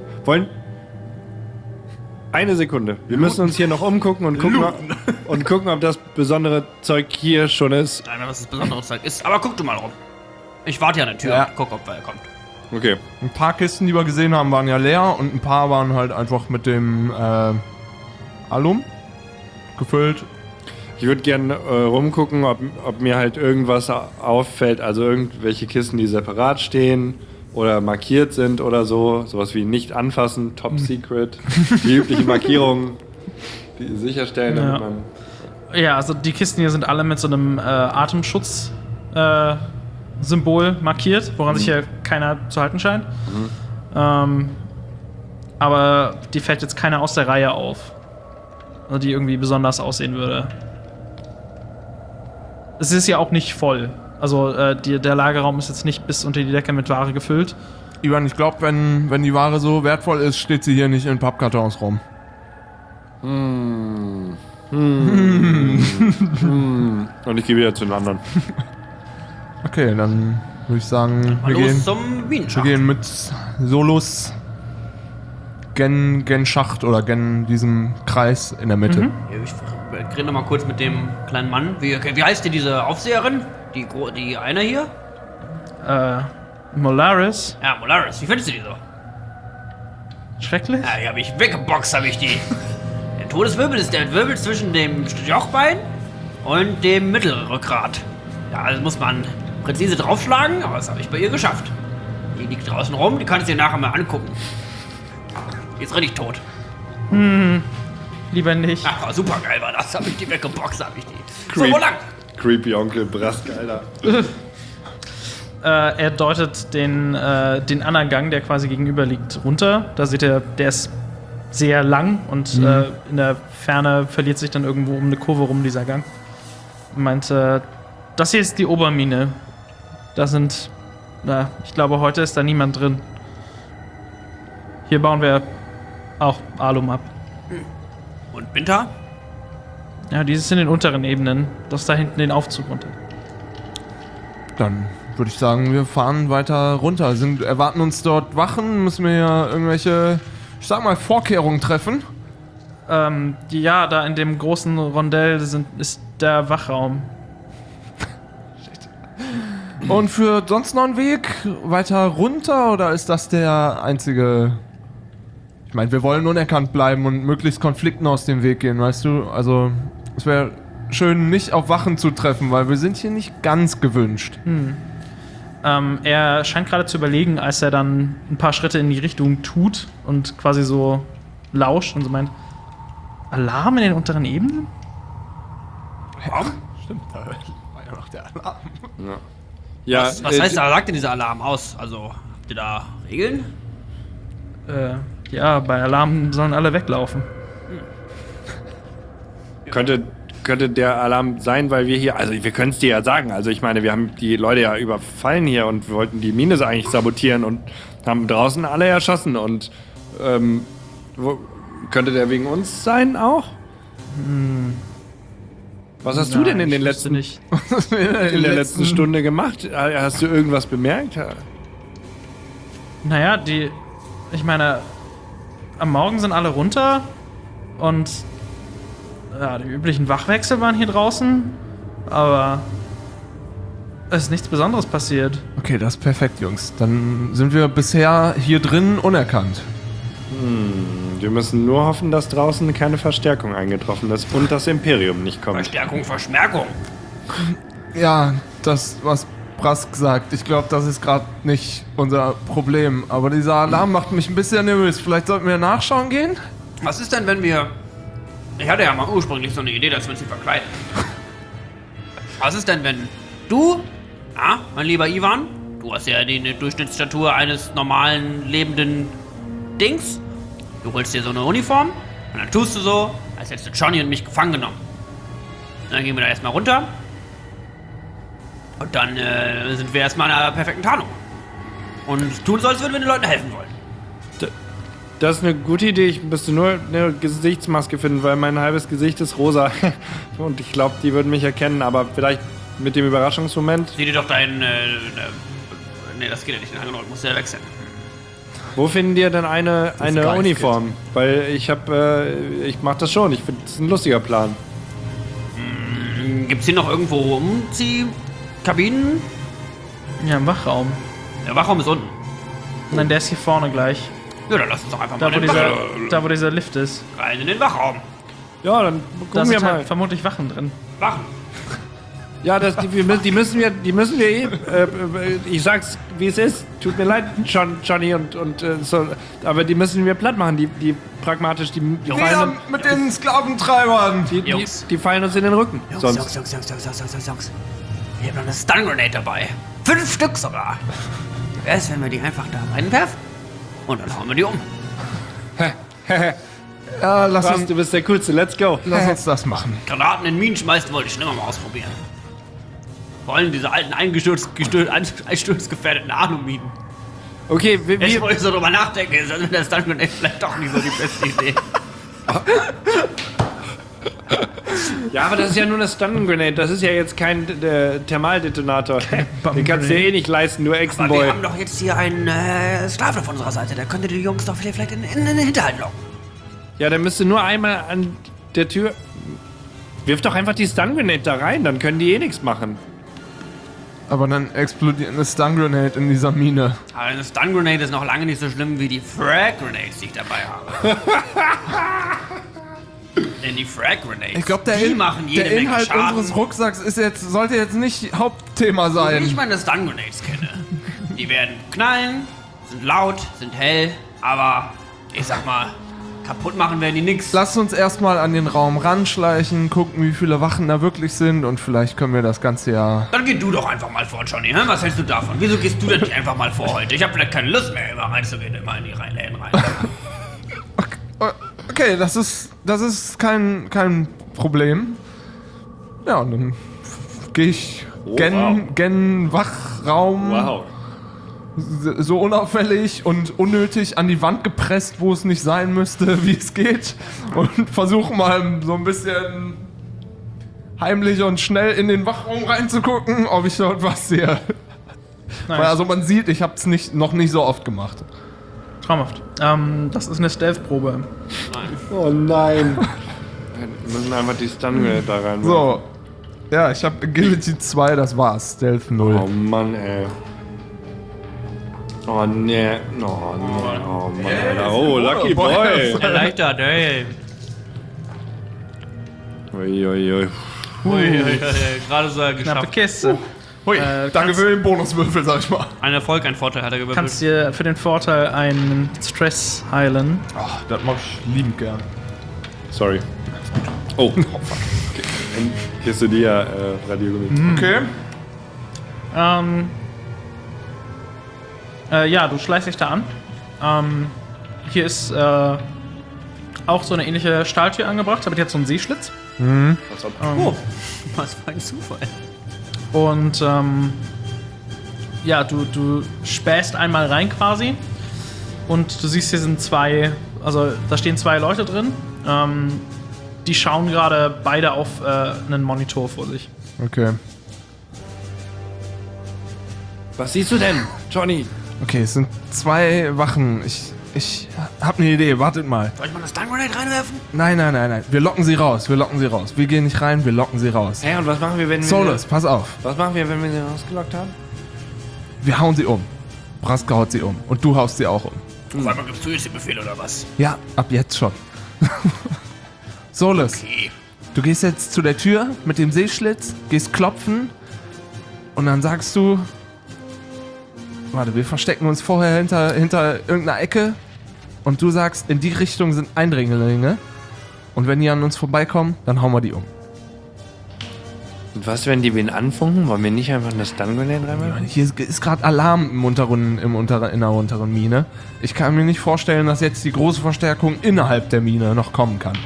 Eine Sekunde. Wir müssen uns hier noch umgucken und gucken, ob das besondere Zeug hier schon ist.
Nein, was das besondere Zeug ist. Aber guck du mal rum. Ich warte ja an der Tür
Ja.
und guck, ob er kommt.
Okay.
Ein paar Kisten, die wir gesehen haben, waren ja leer und ein paar waren halt einfach mit dem Alum gefüllt.
Ich würde gerne rumgucken, ob mir halt irgendwas auffällt, also irgendwelche Kisten, die separat stehen oder markiert sind oder so. Sowas wie nicht anfassen, top secret. Die übliche Markierung, die sicherstellen, damit
Ja.
man...
Ja, also die Kisten hier sind alle mit so einem Atemschutz Symbol markiert, woran sich ja keiner zu halten scheint. Aber die fällt jetzt keiner aus der Reihe auf. Also die irgendwie besonders aussehen würde. Es ist ja auch nicht voll. Also der Lagerraum ist jetzt nicht bis unter die Decke mit Ware gefüllt.
Ivan, ich glaube, wenn die Ware so wertvoll ist, steht sie hier nicht in Pappkartons rum.
Und ich gehe wieder zu den anderen.
Okay, dann würde ich sagen,
Mal los zum
wir
Bienenschacht.
gehen mit Solus gen Schacht oder gen diesem Kreis in der Mitte.
Ich rede noch mal kurz mit dem kleinen Mann. Wie heißt denn diese Aufseherin? Die eine hier?
Molaris.
Ja, Molaris. Wie findest du die so?
Schrecklich.
Ja, die habe ich weggeboxt, habe ich die. Der Todeswirbel ist der Wirbel zwischen dem Jochbein und dem Mittelrückgrat. Ja, also muss man präzise draufschlagen, aber das habe ich bei ihr geschafft. Die liegt draußen rum, die kannst du dir nachher mal angucken. Die ist richtig tot.
Lieber nicht.
Ach, war super geil war das. Habe ich die weggeboxt, habe ich die. So,
Creep.
wo lang?
Creepy Onkel Brask, Alter.
Er deutet den anderen Gang, der quasi gegenüber liegt, runter. Da seht ihr, der ist sehr lang und in der Ferne verliert sich dann irgendwo um eine Kurve rum dieser Gang. Und meint, das hier ist die Obermine. Da sind, ich glaube, heute ist da niemand drin. Hier bauen wir auch Alum ab.
Und Binta?
Ja, dieses in den unteren Ebenen. Das da hinten den Aufzug runter.
Dann würde ich sagen, wir fahren weiter runter. Erwarten uns dort Wachen? Müssen wir ja irgendwelche, ich sag mal, Vorkehrungen treffen?
Ja, da in dem großen Rondell ist der Wachraum.
Und für sonst noch einen Weg weiter runter oder ist das der einzige? Ich meine, wir wollen unerkannt bleiben und möglichst Konflikten aus dem Weg gehen, weißt du? Also, es wäre schön, nicht auf Wachen zu treffen, weil wir sind hier nicht ganz gewünscht.
Er scheint gerade zu überlegen, als er dann ein paar Schritte in die Richtung tut und quasi so lauscht und so meint, Alarm in den unteren Ebenen?
Stimmt, da war ja noch der Alarm.
Ja,
Was heißt da, sagt denn dieser Alarm aus? Also, habt ihr da Regeln?
Ja, bei Alarm sollen alle weglaufen.
Könnte der Alarm sein, weil wir hier, also wir können es dir ja sagen, also ich meine, wir haben die Leute ja überfallen hier und wir wollten die Mine eigentlich sabotieren und haben draußen alle erschossen und könnte der wegen uns sein auch? Was hast du denn in den letzten
nicht.
in der letzten Stunde gemacht? Hast du irgendwas bemerkt?
Naja, ich meine, am Morgen sind alle runter und ja, die üblichen Wachwechsel waren hier draußen, aber es ist nichts Besonderes passiert.
Okay, das ist perfekt, Jungs. Dann sind wir bisher hier drin unerkannt.
wir müssen nur hoffen, dass draußen keine Verstärkung eingetroffen ist und das Imperium nicht kommt.
Verstärkung, Verschmerkung.
Ja, das, was Brask sagt, ich glaube, das ist gerade nicht unser Problem. Aber dieser Alarm macht mich ein bisschen nervös. Vielleicht sollten wir nachschauen gehen?
Was ist denn, wenn wir... Ich hatte ja mal ursprünglich so eine Idee, dass wir uns hier verkleiden. Was ist denn, wenn du, mein lieber Ivan, du hast ja die Durchschnittsstatur eines normalen, lebenden Dings, du holst dir so eine Uniform und dann tust du so, als hättest du Johnny und mich gefangen genommen. Und dann gehen wir da erstmal runter und dann sind wir erstmal in einer perfekten Tarnung. Und tun so, als würden wir den Leuten helfen wollen.
Das ist eine gute Idee. Ich müsste nur eine Gesichtsmaske finden, weil mein halbes Gesicht ist rosa. Und ich glaube, die würden mich erkennen, aber vielleicht mit dem Überraschungsmoment.
Sieh dir doch deinen... nee, das geht ja nicht. Den Hangerock musst du ja wechseln.
Wo finden die denn eine
Geist
Uniform? Weil ich mach das schon. Ich finde, das ist ein lustiger Plan.
Gibt's hier noch irgendwo Umziehkabinen?
Ja, im Wachraum.
Der Wachraum ist unten.
Nein, der ist hier vorne gleich.
Ja, dann lass uns doch einfach
Da,
mal
wo dieser Lift ist.
rein in den Wachraum.
Ja, dann
Da
gucken wir
sind
mal.
halt vermutlich Wachen drin.
Wachen.
Ja, die müssen wir ich sag's, wie es ist. Tut mir leid, Johnny und so. Aber die müssen wir platt machen, die pragmatisch, die
Wieder mit den Sklaventreibern!
die fallen uns in den Rücken.
Jungs. Wir haben noch eine Stun Grenade dabei. 5 Stück sogar. Wie wär's, wenn wir die einfach da reinwerfen? Und dann hauen wir die um.
Ja, lass
Du bist der Coolste, let's go.
uns das machen.
Granaten in Minen schmeißen wollte ich schon immer mal ausprobieren. Vor allem diese alten einsturzgefährdeten Alu-Minen.
Okay,
Jetzt, wo ich so drüber nachdenke, ist das Stun Grenade vielleicht doch nicht so die beste Idee.
ja, aber das ist ja nur eine Stun Grenade, das ist ja jetzt kein Thermaldetonator. Den kannst du dir eh nicht leisten, du
Aber wir
Echsenboy.
haben doch jetzt hier einen Sklave auf unserer Seite. Der könnte die Jungs doch vielleicht in den Hinterhalt locken.
Ja, der müsste nur einmal an der Tür... Wirf doch einfach die Stun Grenade da rein, dann können die eh nichts machen.
Aber dann explodiert eine Stun Grenade in dieser Mine.
Aber eine Stun Grenade ist noch lange nicht so schlimm wie die Frag Grenades, die ich dabei habe. Denn die Frag Grenades,
Ich glaube,
die machen jede
der
Menge
Inhalt
Schaden.
unseres Rucksacks sollte jetzt nicht Hauptthema
Wie
sein.
ich meine Stun Grenades kenne. Die werden knallen, sind laut, sind hell, aber ich sag mal, kaputt machen werden die nix.
Lass uns erstmal an den Raum ranschleichen, gucken, wie viele Wachen da wirklich sind und vielleicht können wir das Ganze ja...
Dann geh du doch einfach mal vor, Johnny. Hä? Was hältst du davon? Wieso gehst du denn nicht einfach mal vor heute? Ich habe vielleicht keine Lust mehr, immer reinzugehen, immer in die Läden rein.
Okay, das ist kein Problem. Ja, und dann gehe ich gen Wachraum
Wow.
so unauffällig und unnötig an die Wand gepresst, wo es nicht sein müsste, wie es geht. Und versuche mal so ein bisschen heimlich und schnell in den Wachraum reinzugucken, ob ich dort was sehe.
Nice.
Weil also man sieht, ich habe es noch nicht so oft gemacht.
Traumhaft. Das ist eine Stealth-Probe.
Oh nein. Wir müssen einfach die Stun Grenade da rein.
So. Ja, ich habe Agility 2, das war's. Stealth 0.
Oh Mann, ey. Oh nee. Oh nee. Oh Mann, Alter. Oh, Lucky Boy.
Erleichtert, ey.
Uiuiui.
Gerade so
Knappe
geschafft.
Kiste.
Hui, danke
kannst-
für den Bonuswürfel, sag ich mal.
Ein Erfolg, ein Vorteil hat er
Du
gewürfelt.
kannst dir für den Vorteil einen Stress heilen.
Ach, das mach ich liebend gern.
Sorry. Oh, fuck. Okay. Hier ist die Radiogummi.
Okay.
Ja, du schleichst dich da an. Hier ist auch so eine ähnliche Stahltür angebracht, aber die hat so einen Seeschlitz.
Oh, was für ein Zufall.
Und ja, du spähst einmal rein quasi. Und du siehst, hier sind da stehen 2 Leute drin. Die schauen gerade beide auf einen Monitor vor sich.
Okay.
Was siehst du denn, Johnny?
Okay, es sind 2 Wachen. Ich hab eine Idee, wartet mal.
Soll ich mal eine Stun Grenade reinwerfen?
Nein. Wir locken sie raus. Wir gehen nicht rein, wir locken sie raus.
Hä, und was machen wir, wenn wir...
Solus, pass auf.
Was machen wir, wenn wir sie rausgelockt haben?
Wir hauen sie um. Braska haut sie um. Und du haust sie auch um.
Auf einmal gibst du jetzt den Befehl oder was?
Ja, ab jetzt schon. Solus,
Okay.
du gehst jetzt zu der Tür mit dem Seeschlitz, gehst klopfen und dann sagst du... Warte, wir verstecken uns vorher hinter irgendeiner Ecke und du sagst, in die Richtung sind Eindringlinge und wenn die an uns vorbeikommen, dann hauen wir die um.
Und was, wenn die wen anfunken? Wollen wir nicht einfach eine Stun Grenade reinmachen?
Hier ist gerade Alarm in der unteren Mine. Ich kann mir nicht vorstellen, dass jetzt die große Verstärkung innerhalb der Mine noch kommen kann.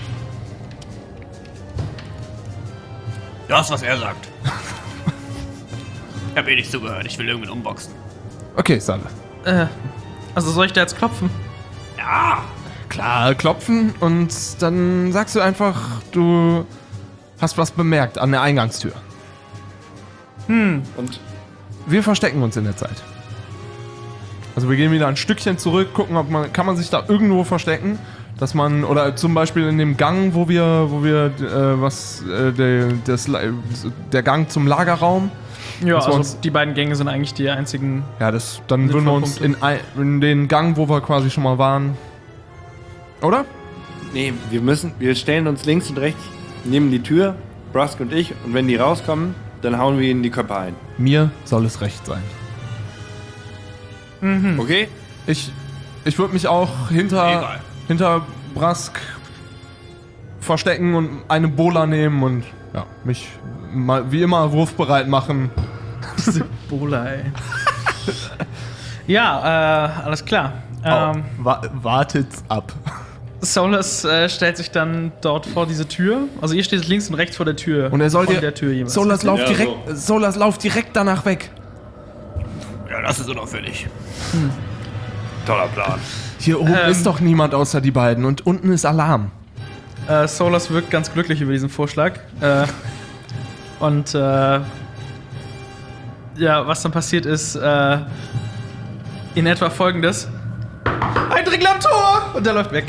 Das, was er sagt. Ich hab eh nicht zugehört. Ich will irgendwen umboxen.
Okay, Salle.
Also soll ich da jetzt klopfen?
Ja!
Klar, klopfen und dann sagst du einfach, du hast was bemerkt an der Eingangstür.
Und
Wir verstecken uns in der Zeit. Also wir gehen wieder ein Stückchen zurück, gucken, kann man sich da irgendwo verstecken, dass man, oder zum Beispiel in dem Gang, wo wir der Gang zum Lagerraum.
Ja,
Dass wir
also
uns-
die beiden Gänge sind eigentlich die einzigen.
Ja, dann würden wir uns in den Gang, wo wir quasi schon mal waren. Oder?
Nee, wir stellen uns links und rechts neben die Tür, Brask und ich, und wenn die rauskommen,
dann hauen wir ihnen die Köpfe ein.
Mir soll es recht sein.
Okay?
Ich würde mich auch
Egal.
hinter Brask verstecken und eine Bola nehmen und ja, mich mal wie immer wurfbereit machen.
Diese Bola, ey. Ja, alles klar.
Wartet's ab.
Solus stellt sich dann dort vor diese Tür. Also ihr steht links und rechts vor der Tür.
Und er soll
von
dir.
der Tür jeweils.
Solas, lauf
Ja,
direkt. Solas, lauf direkt danach weg.
Ja, das ist unauffällig.
Toller Plan.
Hier oben ist doch niemand außer die beiden und unten ist Alarm.
Solus wirkt ganz glücklich über diesen Vorschlag. Und ja, was dann passiert ist, in etwa folgendes. Ein Dringler am Tor! Und der läuft weg.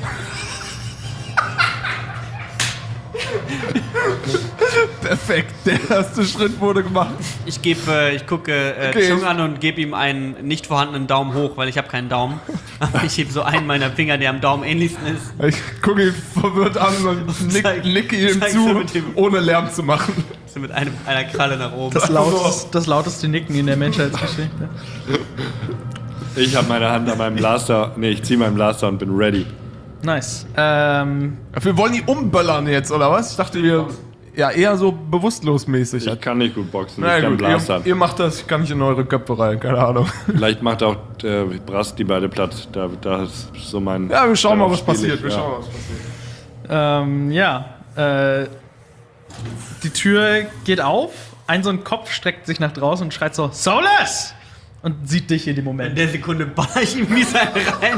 Perfekt, der erste Schritt wurde gemacht.
Ich gucke
Okay.
Chung an und gebe ihm einen nicht vorhandenen Daumen hoch, weil ich habe keinen Daumen. Aber ich hebe so einen meiner Finger, der am Daumen ähnlichsten ist.
Ich gucke ihn verwirrt an und nicke ihm
zeig
zu,
so mit dem-
ohne Lärm zu machen.
So mit einer Kralle nach oben.
Das lauteste Nicken in der Menschheitsgeschichte.
Ich habe meine Hand an meinem Blaster. Nee, ich ziehe meinen Blaster und bin ready.
Nice.
Wir wollen die umböllern jetzt, oder was? Ich dachte, wir. Ja, eher so bewusstlos mäßig.
Ich kann nicht gut boxen,
Na
ich kann
gut,
Blaster.
ihr macht das, ich kann nicht in eure Köpfe rein, keine Ahnung.
Vielleicht macht auch Brass die beide platt. Da ist so mein.
Ja, wir schauen mal, was
darauf spiel
passiert.
ich,
Wir
ja.
schauen mal, was passiert.
Die Tür geht auf. So ein Kopf streckt sich nach draußen und schreit so: Solus! Und sieht dich in dem
In
Moment.
der Sekunde baller ich ihm mies einen rein.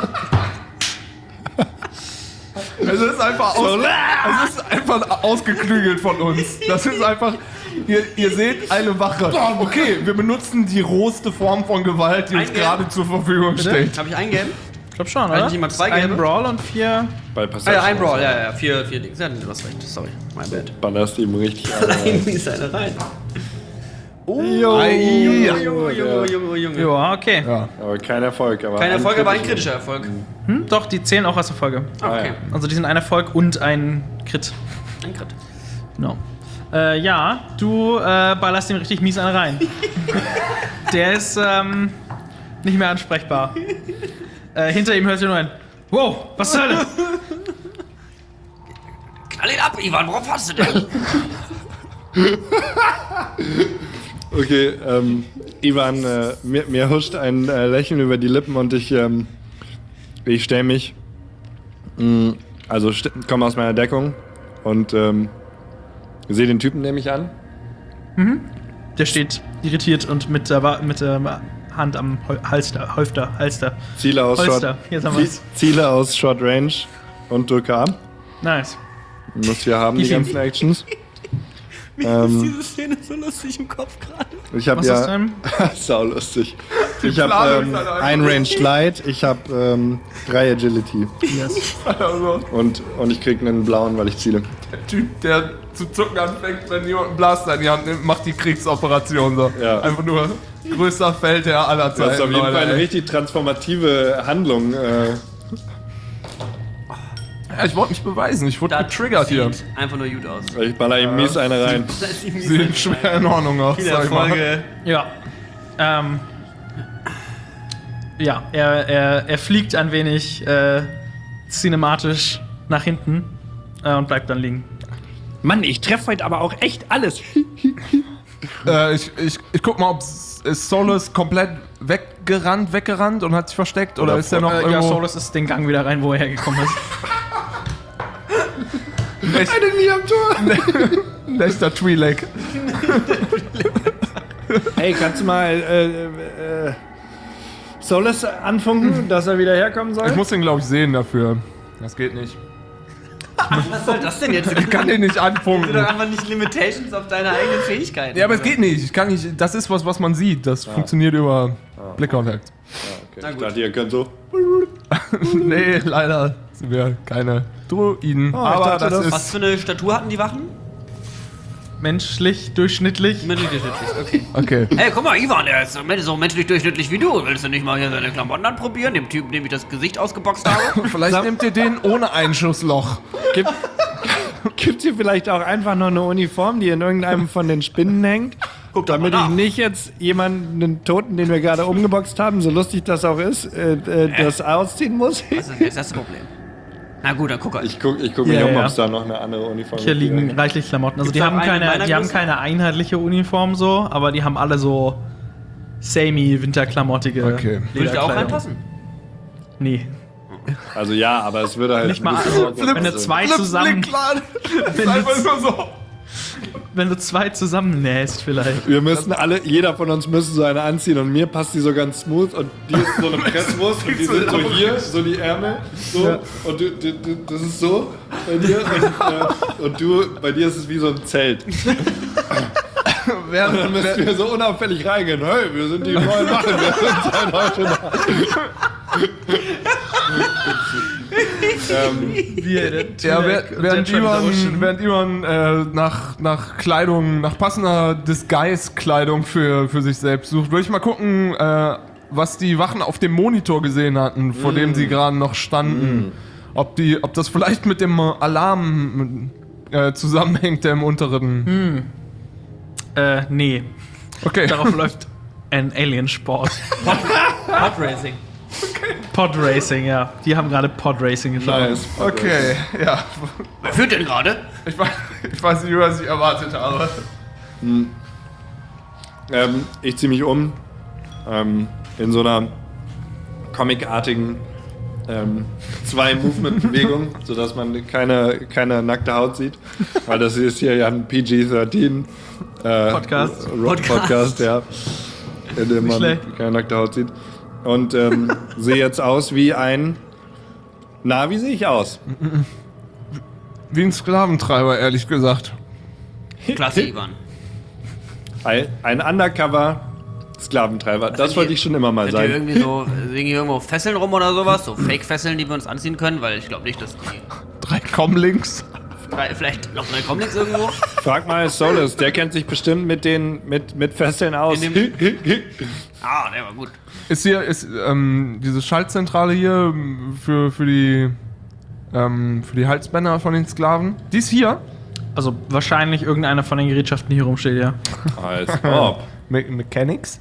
Es ist einfach ausgeklügelt von uns. Das ist einfach. Ihr seht eine Wache. Okay, wir benutzen die rohste Form von Gewalt, die uns
Eingeben.
gerade zur Verfügung steht.
Habe ich eingeben?
Ich glaub schon,
Hat
oder?
nicht jemand zwei
Ein
gelbe?
Brawl und 4.
Bei
Ah
Perception.
ja, ein Brawl, ja, 4 Dings. Ja, du hast recht, sorry, mein Bad.
Ballerst ihm richtig
Rein, mies eine rein. Junge.
Ja, okay.
Ja.
Aber kein Erfolg. Aber
Kein Erfolg, aber ein
kritischer.
kritischer Erfolg.
Doch, die zählen auch als Erfolge.
Okay,
Also die sind ein Erfolg und ein Crit.
ein Crit.
Genau. Ja, du ballerst ihm richtig mies einen rein. Der ist nicht mehr ansprechbar. Hinter ihm hört ihr nur ein Wow, was zur Hölle?
Knall ihn ab, Ivan, worauf hast du denn?
Okay, Ivan, mir huscht ein Lächeln über die Lippen und ich stelle mich, komme aus meiner Deckung und sehe den Typen, nehme ich an.
Der steht irritiert und mit der Hand am Halster.
Ziele aus
Holster, jetzt haben wir's.
Ziele aus Short Range und drücke ab.
Nice.
Muss wir haben, die
Wie viel?
ganzen Actions.
Mir ist diese Szene so lustig im Kopf gerade.
Ich habe
Was ist
ja...
denn?
Sau lustig. Ich habe
Planung ist halt einfach-
ein Range Slide, ich habe 3 Agility.
Yes.
Also,
Und ich krieg einen blauen, weil ich ziele.
der Typ, der zu zucken anfängt, wenn jemand einen Blaster in die Hand nimmt, macht die Kriegsoperation so.
Ja.
Einfach nur größter Feldherr aller Zeiten.
Das ist auf jeden Fall
Leute,
eine
ey.
richtig transformative Handlung.
Ja, ich wollte mich beweisen, ich wurde getriggert hier.
Sieht einfach nur gut aus.
Ich baller ihm mies eine rein.
Das ist mies
Sieht schwer in Ordnung aus,
Viele
sag ich mal.
Erfolge.
Ja. Ja, er fliegt ein wenig cinematisch nach hinten und bleibt dann liegen.
Mann, ich treffe heute aber auch echt alles.
Ich guck mal, ob ist Solus komplett weggerannt und hat sich versteckt oder ist er noch
Ja,
irgendwo...
Solus ist den Gang wieder rein, wo er hergekommen ist.
Ein echter Twi'lek.
Hey, kannst du mal Solus anfunken, dass er wieder herkommen soll?
Ich muss ihn, glaube ich, sehen dafür. Das geht nicht.
Was soll das denn jetzt?
Ich kann den nicht
Du
anfunken.
doch einfach nicht Limitations auf deine eigenen Fähigkeiten.
Ja, aber es geht nicht. Ich kann nicht. Das ist was man sieht. Das funktioniert über Blickkontakt.
Okay.
Na
Ich
gut.
dachte, ihr könnt so.
Nee, leider sind wir keine Druiden. aber
dachte,
das
das-
ist.
Was für eine Statur hatten die Wachen?
Menschlich, durchschnittlich.
Menschlich, okay.
Okay.
Hey, guck mal, Ivan, der ist so menschlich durchschnittlich wie du. Willst du nicht mal hier seine Klamotten anprobieren? Dem Typen, dem ich das Gesicht ausgeboxt habe?
Vielleicht nehmt ihr den ohne Einschussloch.
Gibt's hier vielleicht auch einfach noch eine Uniform, die in irgendeinem von den Spinnen hängt? damit ich nicht jetzt jemanden, einen Toten, den wir gerade umgeboxt haben, so lustig das auch ist, das ausziehen muss.
Was ist jetzt das Problem? Na gut, dann guck halt.
Ich guck mich ob es da noch eine andere Uniform
Hier
gibt.
liegen reichlich Klamotten. Also
Gibt's
die haben
auch eine in meiner
die haben
Größe?
keine einheitliche Uniform so, aber die haben alle so semi-winterklamottige
Okay.
Würde ich da auch
Lederkleidung.
reinpassen?
Nee.
Also ja, aber es würde halt
Nicht mal,
bisschen
also,
awkward
wenn du
sein.
zwei zusammen,
Das ist einfach nur so.
wenn du zwei zusammen nähst vielleicht.
Wir müssen alle, jeder von uns müsste so eine anziehen und mir passt die so ganz smooth und die ist so eine Presswurst und die sind so hier, so die Ärmel, so
Ja.
und du, das ist so bei dir und du, bei dir ist es wie so ein Zelt. Und dann müssen wir so unauffällig reingehen. Hey, wir sind die neuen Wachen, wir sind seit heute da.
Ja, während Ivan nach Kleidung, nach passender Disguise-Kleidung für sich selbst sucht, würde ich mal gucken, was die Wachen auf dem Monitor gesehen hatten, vor dem sie gerade noch standen. Ob das vielleicht mit dem Alarm zusammenhängt, der im unteren.
Nee.
Okay.
Darauf läuft ein Alien-Sport.
Podracing.
Podracing, ja. Die haben gerade Podracing geschaut.
Nice.
Okay, ja.
Wer führt denn gerade?
Ich weiß nicht, was ich erwartet habe.
Ich ziehe mich um in so einer comicartigen 2-Movement-Bewegung, sodass man keine nackte Haut sieht. Weil das ist hier ja ein PG-13
Podcast.
Podcast, ja. In dem man
schlecht.
keine nackte Haut sieht. Und sehe jetzt aus wie ein... Na, wie sehe ich aus?
Wie ein Sklaventreiber, ehrlich gesagt.
Klasse, Ivan.
Ein Undercover-Sklaventreiber. Das wollte ich schon immer mal
Sind hier
sein.
irgendwie so, liegen hier irgendwo Fesseln rum oder sowas? So Fake-Fesseln, die wir uns anziehen können? Weil ich glaube nicht, dass die...
3 Comlinks.
Vielleicht noch 3 Comlinks irgendwo?
Frag mal Solus, der kennt sich bestimmt mit Fesseln aus.
In dem- Ah, der war gut.
Ist diese Schaltzentrale hier für die Halsbänder von den Sklaven? Die ist hier.
Also wahrscheinlich irgendeiner von den Gerätschaften, die hier rumsteht, ja.
Als ob.
Mechanics.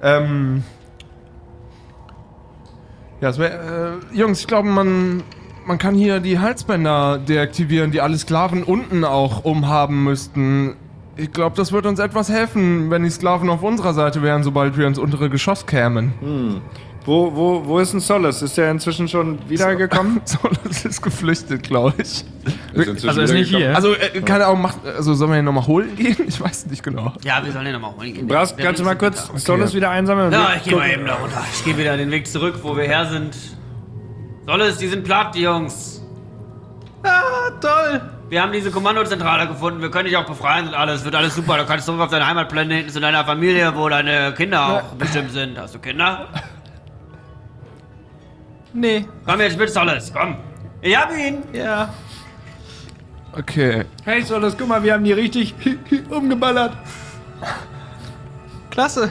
Ja, Jungs, ich glaube, man kann hier die Halsbänder deaktivieren, die alle Sklaven unten auch umhaben müssten. Ich glaube, das wird uns etwas helfen, wenn die Sklaven auf unserer Seite wären, sobald wir ins untere Geschoss kämen.
Wo ist denn Solus? Ist der inzwischen schon wiedergekommen?
So, das ist geflüchtet, glaube ich.
Also ist nicht hier.
Also, keine Ahnung, sollen wir ihn nochmal holen gehen? Ich weiß nicht genau.
Ja, wir sollen den nochmal holen gehen.
Kannst du mal kurz Solus wieder einsammeln?
Ja, ich gehe mal eben da runter. Ich gehe wieder den Weg zurück, wo wir her sind. Solles, die sind platt, die Jungs.
Ah, toll.
Wir haben diese Kommandozentrale gefunden. Wir können dich auch befreien und alles. Wird alles super. Du kannst zurück auf deine Heimatplaneten zu deiner Familie, wo deine Kinder auch bestimmt sind. Hast du Kinder?
Nee.
Komm jetzt mit, Solles. Komm. Ich hab ihn.
Ja.
Okay.
Hey Solus, guck mal, wir haben die richtig umgeballert.
Klasse.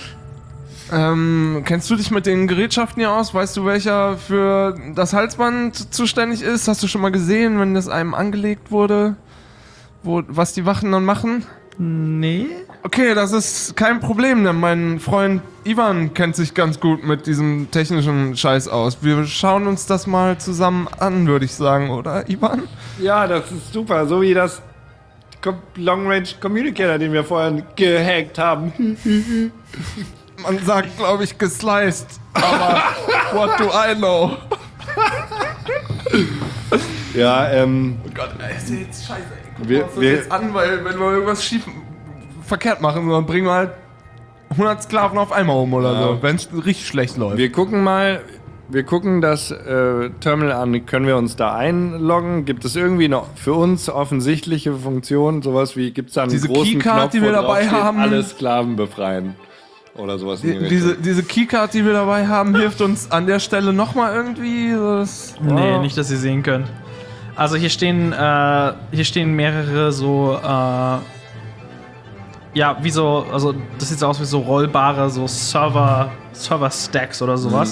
Kennst du dich mit den Gerätschaften hier aus? Weißt du, welcher für das Halsband zuständig ist? Hast du schon mal gesehen, wenn das einem angelegt wurde? Was die Wachen dann machen?
Nee.
Okay, das ist kein Problem, denn mein Freund Ivan kennt sich ganz gut mit diesem technischen Scheiß aus. Wir schauen uns das mal zusammen an, würde ich sagen, oder Ivan?
Ja, das ist super. So wie das Long Range Communicator, den wir vorhin gehackt haben.
Man sagt, glaube ich, gesliced, aber what do I know?
Ja,
Oh Gott, ey, ist jetzt scheiße, ey. Gucken
Wir-
wir uns das
wir-
jetzt an, weil wenn wir irgendwas verkehrt machen, dann bringen wir halt 100 Sklaven auf einmal um oder
Ja.
so, wenn es richtig schlecht läuft.
wir gucken das Terminal an. Können wir uns da einloggen? Gibt es irgendwie noch für uns offensichtliche Funktionen? Sowas wie, gibt es da einen
Diese
großen
Keycard,
Knopf,
die wir
wo
dabei
draufsteht,
haben?
alle Sklaven befreien? Oder sowas in die Richtung.
Diese Keycard, die wir dabei haben, hilft uns an der Stelle nochmal irgendwie.
Nee, nicht, dass ihr sehen könnt. Also hier stehen mehrere so, ja, wie so, also das sieht so aus wie so rollbare, so Server-Stacks oder sowas.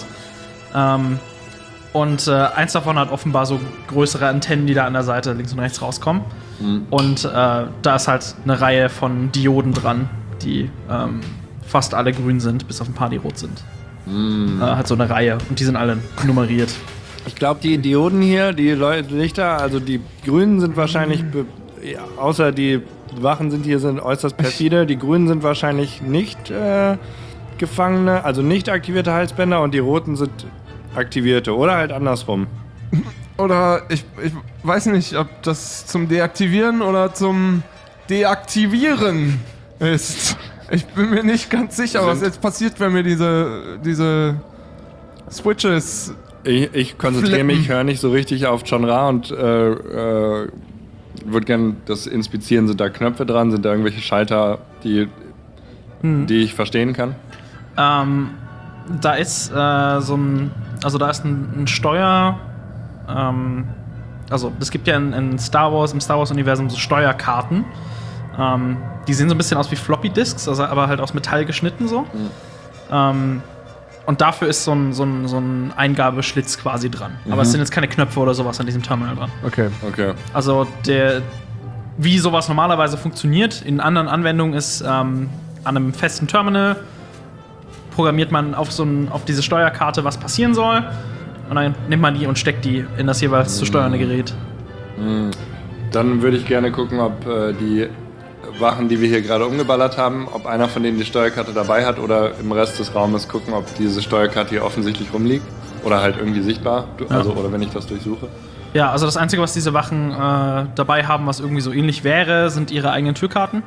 Und eins davon hat offenbar so größere Antennen, die da an der Seite links und rechts rauskommen. Und da ist halt eine Reihe von Dioden dran, die fast alle grün sind, bis auf ein paar, die rot sind. Hat so eine Reihe und die sind alle nummeriert.
Ich glaube, die Dioden hier, die Lichter, also die Grünen sind wahrscheinlich, außer die Wachen sind äußerst perfide, die Grünen sind wahrscheinlich nicht Gefangene, also nicht aktivierte Halsbänder und die Roten sind aktivierte oder halt andersrum.
Oder ich weiß nicht, ob das zum Deaktivieren oder zum Deaktivieren ist. Ich bin mir nicht ganz sicher, was jetzt passiert, wenn mir diese Switches...
Ich konzentriere mich, höre nicht so richtig auf John Ra und würde gerne das inspizieren. Sind da Knöpfe dran? Sind da irgendwelche Schalter, die ich verstehen kann?
Da ist da ist ein Steuer. Also es gibt ja im Star Wars-Universum so Steuerkarten. Die sehen so ein bisschen aus wie Floppy Disks, also aber halt aus Metall geschnitten so. Und dafür ist so ein Eingabeschlitz quasi dran. Aber es sind jetzt keine Knöpfe oder sowas an diesem Terminal dran.
Okay.
Also wie sowas normalerweise funktioniert in anderen Anwendungen ist an einem festen Terminal programmiert man auf diese Steuerkarte, was passieren soll. Und dann nimmt man die und steckt die in das jeweils zu steuernde Gerät.
Dann würde ich gerne gucken, ob die Wachen, die wir hier gerade umgeballert haben, ob einer von denen die Steuerkarte dabei hat oder im Rest des Raumes gucken, ob diese Steuerkarte hier offensichtlich rumliegt oder halt irgendwie sichtbar, oder wenn ich das durchsuche.
Ja, also das Einzige, was diese Wachen dabei haben, was irgendwie so ähnlich wäre, sind ihre eigenen Türkarten.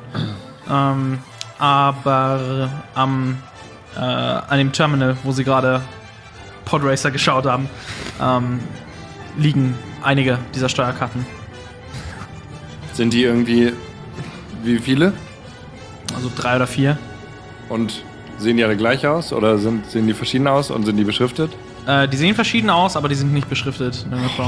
Aber an dem Terminal, wo sie gerade Podracer geschaut haben, liegen einige dieser Steuerkarten.
Sind die irgendwie, wie viele?
Also 3 oder 4.
Und sehen die alle gleich aus oder sehen die verschieden aus und sind die beschriftet?
Die sehen verschieden aus, aber die sind nicht beschriftet in irgendeiner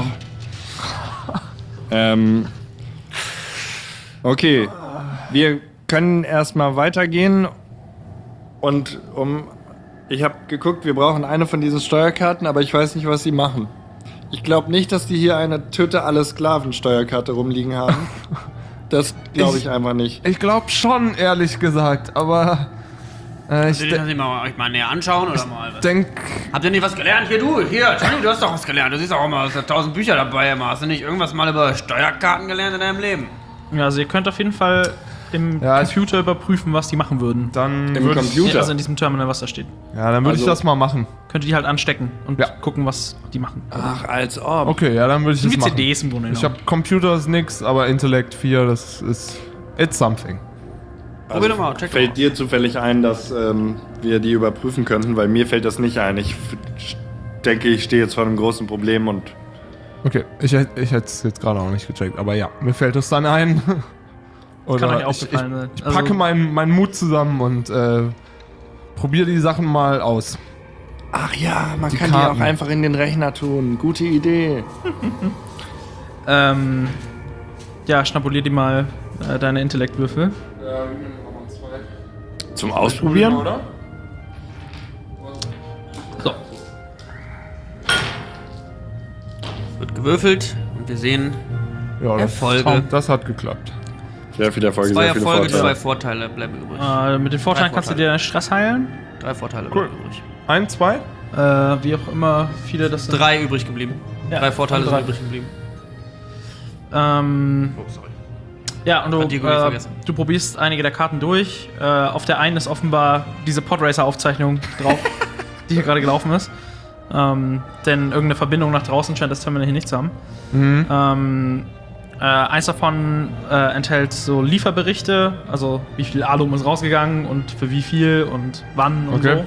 Form.
Okay, wir können erstmal weitergehen und ich habe geguckt, wir brauchen eine von diesen Steuerkarten, aber ich weiß nicht, was sie machen. Ich glaube nicht, dass die hier eine Töte alle Sklaven-Steuerkarte rumliegen haben. Das glaube ich einfach nicht.
Ich glaube schon, ehrlich gesagt, aber
Willst du das mal näher anschauen oder mal? Habt ihr nicht was gelernt? Hier, Johnny, du hast doch was gelernt. Du siehst auch immer, du hast 1000 Bücher dabei immer. Hast du nicht irgendwas mal über Steuerkarten gelernt in deinem Leben?
Ja, also ihr könnt auf jeden Fall im Computer überprüfen, was die machen würden.
Dann
Im Computer?
Also in diesem Terminal, was da steht.
Ja, dann würde ich das mal machen.
Könnt ihr die halt anstecken und gucken, was die machen.
Ach, als ob.
Okay, ja, dann würde ich das
Wie
machen.
CDs im Grunde
Ich
genommen.
habe Computer ist nix, aber Intellect 4, das ist... It's something.
Probier doch mal, check doch mal.
Fällt dir zufällig ein, dass wir die überprüfen könnten? Weil mir fällt das nicht ein. Ich denke, ich stehe jetzt vor einem großen Problem und...
Okay, ich hätte es jetzt gerade auch nicht gecheckt, aber ja, mir fällt es dann ein. Oder
Kann euch aufgefallen sein.
ich packe meinen Mut zusammen und probiere die Sachen mal aus.
Ach ja, man
Die
kann
Karten.
die auch einfach in den Rechner tun. Gute Idee.
Ja, schnabulier dir mal deine Intellekt-Würfel.
Zum Ausprobieren?
Oder?
So.
Wird gewürfelt und wir sehen
Ja,
Erfolge.
das hat geklappt.
Sehr viel Erfolg,
2
sehr viele
Erfolge,
Vorteile.
2 Vorteile bleiben übrig.
Mit den Vorteilen
3
kannst du
Vorteile.
dir deinen Stress heilen.
3 Vorteile
Cool.
bleiben übrig.
1, 2?
Wie auch immer viele das sind.
3 übrig geblieben.
Ja,
3 Vorteile
drei.
sind übrig geblieben. Oh, sorry.
Ja, und
Hat Diego nicht vergessen.
du probierst einige der Karten durch. Auf der einen ist offenbar diese Podracer-Aufzeichnung drauf, die hier gerade gelaufen ist. Denn irgendeine Verbindung nach draußen scheint das Terminal hier nicht zu haben. Eins davon enthält so Lieferberichte, also wie viel Alum ist rausgegangen und für wie viel und wann und
Okay.
so.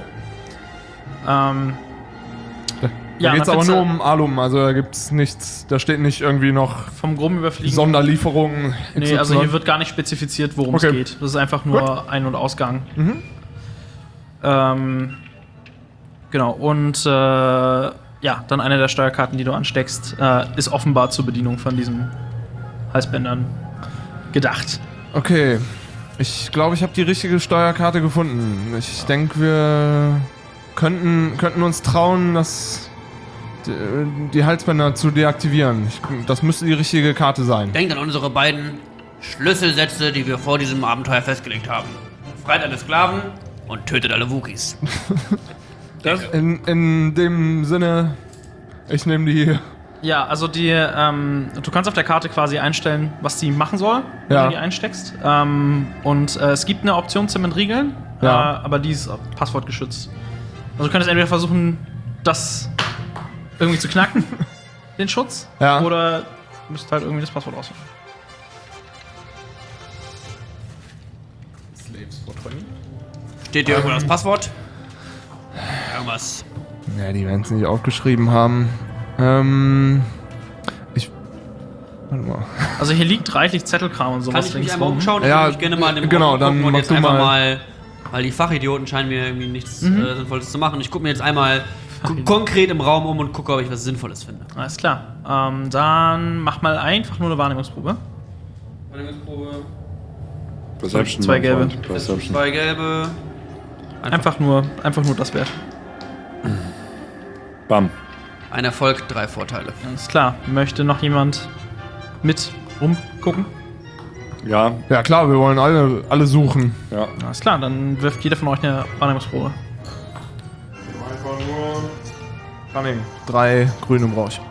Da geht's
dann
aber
findest
nur
du
um Alum, also da gibt's nichts, da steht nicht irgendwie noch
vom groben Überfliegen.
Sonderlieferungen.
Nee, also
XY.
hier wird gar nicht spezifiziert, worum es
Okay.
geht. Das ist einfach nur Ein- und Ausgang. Genau, und dann eine der Steuerkarten, die du ansteckst, ist offenbar zur Bedienung von diesen Halsbändern gedacht.
Okay, ich glaube, ich habe die richtige Steuerkarte gefunden. Ich denke, wir könnten uns trauen, die Halsbänder zu deaktivieren. Das müsste die richtige Karte sein.
Denkt an unsere beiden Schlüsselsätze, die wir vor diesem Abenteuer festgelegt haben. befreit alle Sklaven und tötet alle Wookies.
In dem Sinne, ich nehme die.
Ja, also du kannst auf der Karte quasi einstellen, was die machen soll, wenn
Ja.
du die einsteckst. Und es gibt eine Option zum Entriegeln,
Ja.
aber die ist passwortgeschützt. Also du könntest entweder versuchen, das irgendwie zu knacken, den Schutz,
Ja.
oder du müsst halt irgendwie das Passwort auswählen.
Steht hier irgendwo das Passwort? Irgendwas.
Ja, die werden es nicht aufgeschrieben haben. Warte mal.
Also hier liegt reichlich Zettelkram und sowas.
Kann ich mich
ringsrum.
einmal umschauen?
Ja,
Ich würde mich gerne mal in den
genau,
Raum
dann
gucken und
mach
jetzt
du
einfach
mal.
mal, weil die Fachidioten scheinen mir irgendwie nichts Sinnvolles zu machen. Ich gucke mir jetzt einmal konkret im Raum um und gucke, ob ich was Sinnvolles finde.
Alles klar. Dann mach mal einfach nur eine Wahrnehmungsprobe.
Wahrnehmungsprobe.
Perception.
Zwei
mein
gelbe.
Freund. Perception.
2 gelbe.
Einfach nur das Wert.
Bam.
Ein Erfolg, 3 Vorteile.
Alles klar. Möchte noch jemand mit rumgucken?
Ja,
Ja klar, wir wollen alle suchen.
ja.
Alles klar, dann wirft jeder von euch eine Wahrnehmungsprobe.
Einfach nur. Cunning. 3 grüne brauche ich.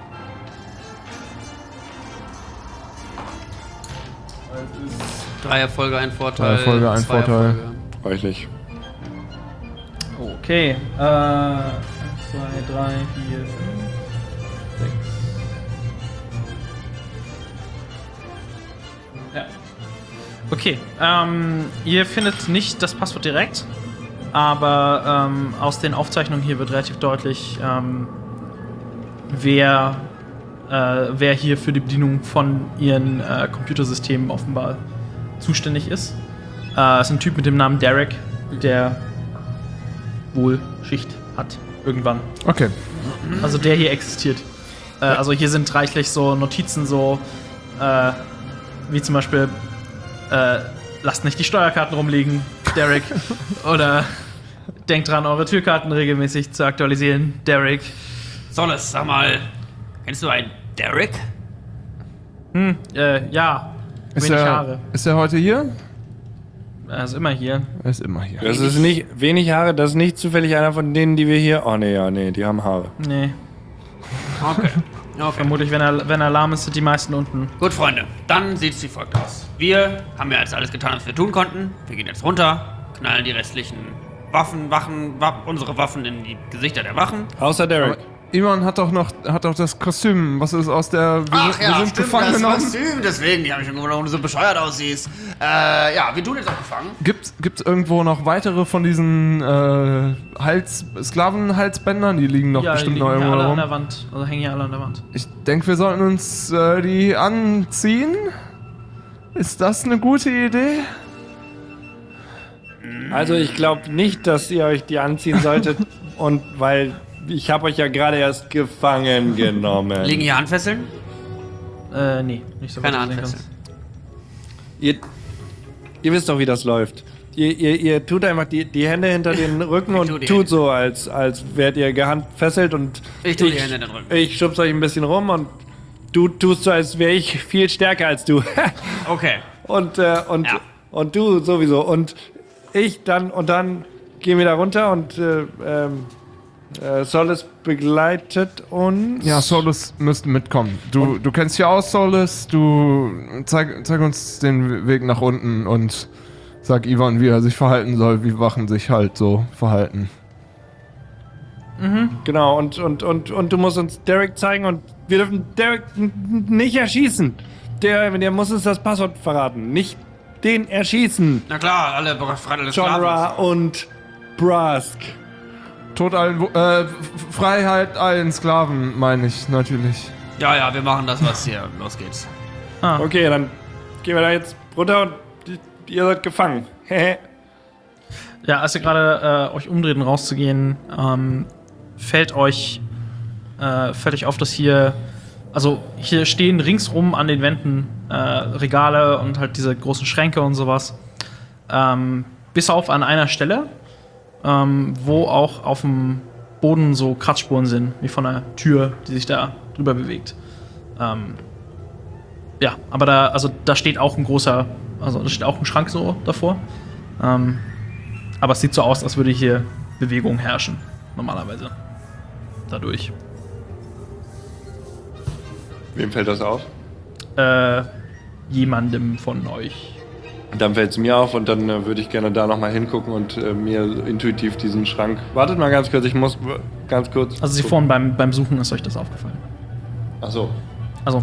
3 Erfolge, ein Vorteil.
3 Erfolge, ein
2
Vorteil.
Erfolge.
Reichlich.
Okay. 1, 2, 3, 4, 5, 6. Ja. Okay. Ihr findet nicht das Passwort direkt, aber aus den Aufzeichnungen hier wird relativ deutlich, wer hier für die Bedienung von ihren Computersystemen offenbar zuständig ist. Es ist ein Typ mit dem Namen Derek, der wohl Schicht hat. Irgendwann.
Okay.
Also der hier existiert. Also hier sind reichlich so Notizen, so wie zum Beispiel lasst nicht die Steuerkarten rumliegen, Derek. Oder denkt dran, eure Türkarten regelmäßig zu aktualisieren, Derek.
Solis, sag mal, kennst du einen Derek?
Ja.
Ist
Wenig Haare.
er heute hier?
Er ist immer hier.
Er ist immer hier.
Das ist nicht wenig Haare, das ist nicht zufällig einer von denen, die wir hier. Oh nee, ja, nee, die haben Haare.
Nee.
Okay. Okay.
Vermutlich, wenn er lahm ist, sind die meisten unten.
Gut, Freunde, dann sieht es wie folgt aus. Wir haben ja jetzt alles getan, was wir tun konnten. Wir gehen jetzt runter, knallen die restlichen unsere Waffen in die Gesichter der Wachen.
Außer Derek.
Ivan hat doch das Kostüm. Was ist aus der. Wir sind gefangen genommen.
Kostüm, deswegen, die habe ich schon gewundert, warum du so bescheuert aussiehst. Ja, wir tun jetzt auch gefangen.
Gibt's irgendwo noch weitere von diesen Sklavenhalsbändern? Die liegen doch
Ja, die
bestimmt
liegen
noch
hier
irgendwo
alle an
rum.
der Wand. Also hängen hier alle an der Wand.
Ich denke, wir sollten uns die anziehen. Ist das eine gute Idee?
Also ich glaube nicht, dass ihr euch die anziehen solltet. Und weil ich habe euch ja gerade erst gefangen genommen.
Liegen hier Handfesseln?
Nee, nicht so
Keine
was du sehen
Handfesseln.
Ihr wisst doch, wie das läuft. Ihr tut einfach die Hände hinter den Rücken
tu
und
die
tut
Hände.
so, als wärt ihr gehandfesselt und
Ich tue die Hände in den Rücken.
ich schub's euch ein bisschen rum und du tust so, als wäre ich viel stärker als du.
Okay.
und
Ja.
du sowieso. Und ich dann gehen wir da runter und Solis begleitet uns.
Ja, Solus müsste mitkommen. Du kennst dich aus, Solus. Du zeig uns den Weg nach unten und sag Ivan, wie er sich verhalten soll, wie Wachen sich halt so verhalten.
Genau, und du musst uns Derek zeigen und wir dürfen Derek nicht erschießen. Der muss uns das Passwort verraten. Nicht den erschießen.
Na klar, alle befreit alle
Genre
Sklaven.
und Brask.
Tod allen, Freiheit allen Sklaven, meine ich natürlich.
Ja, wir machen das, was hier. Los geht's.
Okay, dann gehen wir da jetzt runter und ihr seid gefangen.
Ja, als ihr gerade euch umdreht, um rauszugehen, fällt euch auf, dass hier stehen ringsrum an den Wänden Regale und halt diese großen Schränke und sowas. Bis auf an einer Stelle, wo auch auf dem Boden so Kratzspuren sind, wie von einer Tür, die sich da drüber bewegt. Ja, aber da steht auch da steht auch ein Schrank so davor. Aber es sieht so aus, als würde hier Bewegung herrschen. Normalerweise. Dadurch.
Wem fällt das auf?
Jemandem von euch.
Dann fällt es mir auf und dann würde ich gerne da nochmal hingucken und mir intuitiv diesen Schrank... Wartet mal ganz kurz, ich muss ganz kurz...
Also vorhin beim Suchen ist euch das aufgefallen.
Ach so.
Also,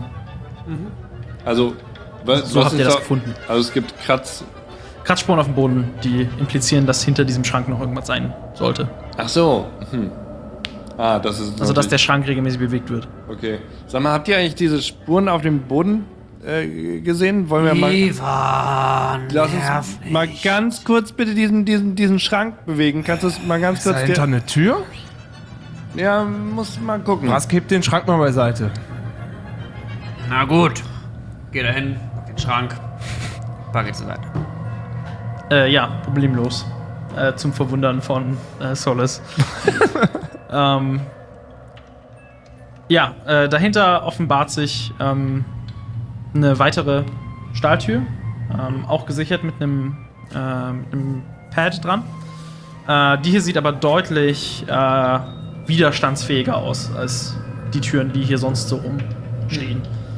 so habt ihr das gefunden.
Also es gibt
Kratzspuren auf dem Boden, die implizieren, dass hinter diesem Schrank noch irgendwas sein sollte.
Ach so. Das ist...
Also, dass der Schrank regelmäßig bewegt wird.
Okay.
Sag mal, habt ihr eigentlich diese Spuren auf dem Boden gesehen? Wollen wir mal...
Ivan,
Lass uns mal ganz kurz bitte diesen Schrank bewegen. Kannst du es mal ganz kurz...
Dahinter eine Tür?
Ja, muss mal gucken.
Was, hebt den Schrank mal beiseite.
Na gut. Geh da hin, pack den Schrank, pack ihn zur Seite.
Ja, problemlos. Zum Verwundern von Solis. Dahinter offenbart sich eine weitere Stahltür, auch gesichert mit einem Pad dran. Die hier sieht aber deutlich widerstandsfähiger aus als die Türen, die hier sonst so rumstehen.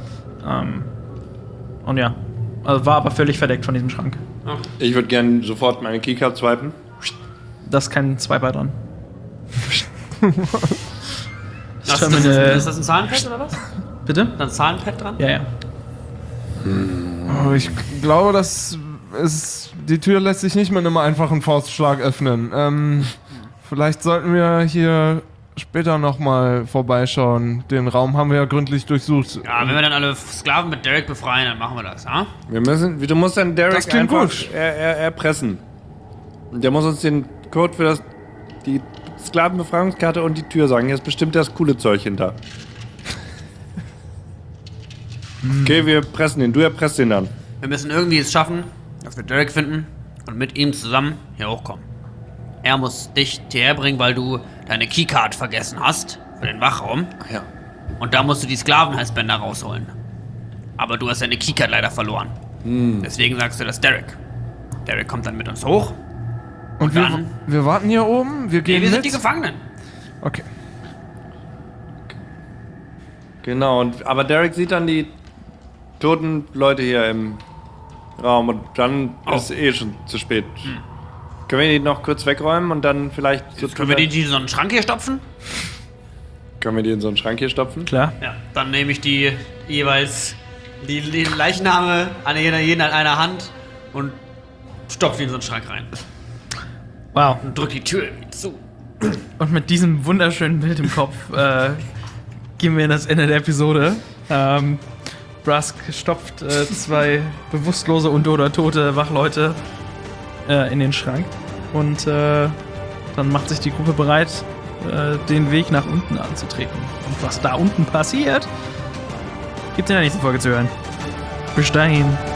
Und ja, also war aber völlig verdeckt von diesem Schrank.
Ich würde gerne sofort meine Keycard swipen.
Da ist kein Swiper dran.
Ist das ein Zahlenpad oder was?
Bitte?
Da ein Zahlenpad dran?
Ja.
Oh, ich glaube, die Tür lässt sich nicht mit einem einfachen Faustschlag öffnen. Vielleicht sollten wir hier später nochmal vorbeischauen. Den Raum haben wir ja gründlich durchsucht.
Ja, wenn wir dann alle Sklaven mit Derek befreien, dann machen wir das, ja?
Du musst dann Derek
Das klingt
einfach
gut.
erpressen. Der muss uns den Code für die Sklavenbefreiungskarte und die Tür sagen. Hier ist bestimmt das coole Zeug hinter. Okay, wir pressen den. Du erpresst den dann.
Wir müssen irgendwie es schaffen, dass wir Derek finden und mit ihm zusammen hier hochkommen. Er muss dich hierher bringen, weil du deine Keycard vergessen hast für den Wachraum.
Ach ja.
Und da musst du die Sklavenhalsbänder rausholen. Aber du hast deine Keycard leider verloren. Deswegen sagst du das Derek. Derek kommt dann mit uns hoch.
Und
dann-
wir warten hier oben? Wir gehen
Wir sind
mit?
die Gefangenen.
Okay.
Genau, aber Derek sieht dann die toten Leute hier im Raum und dann ist schon zu spät. Können wir die noch kurz wegräumen und dann vielleicht...
Können wir die in so einen Schrank hier stopfen?
Können wir die in so einen Schrank hier stopfen?
Klar.
Ja. Dann nehme ich die jeweils die Leichname an einer Hand und stopfe die in so einen Schrank rein.
Wow.
Und drück die Tür irgendwie zu.
Und mit diesem wunderschönen Bild im Kopf gehen wir in das Ende der Episode. Brusk stopft 2 bewusstlose und/oder tote Wachleute in den Schrank. Und dann macht sich die Gruppe bereit, den Weg nach unten anzutreten. Und was da unten passiert, gibt es in der nächsten Folge zu hören. Bis dahin.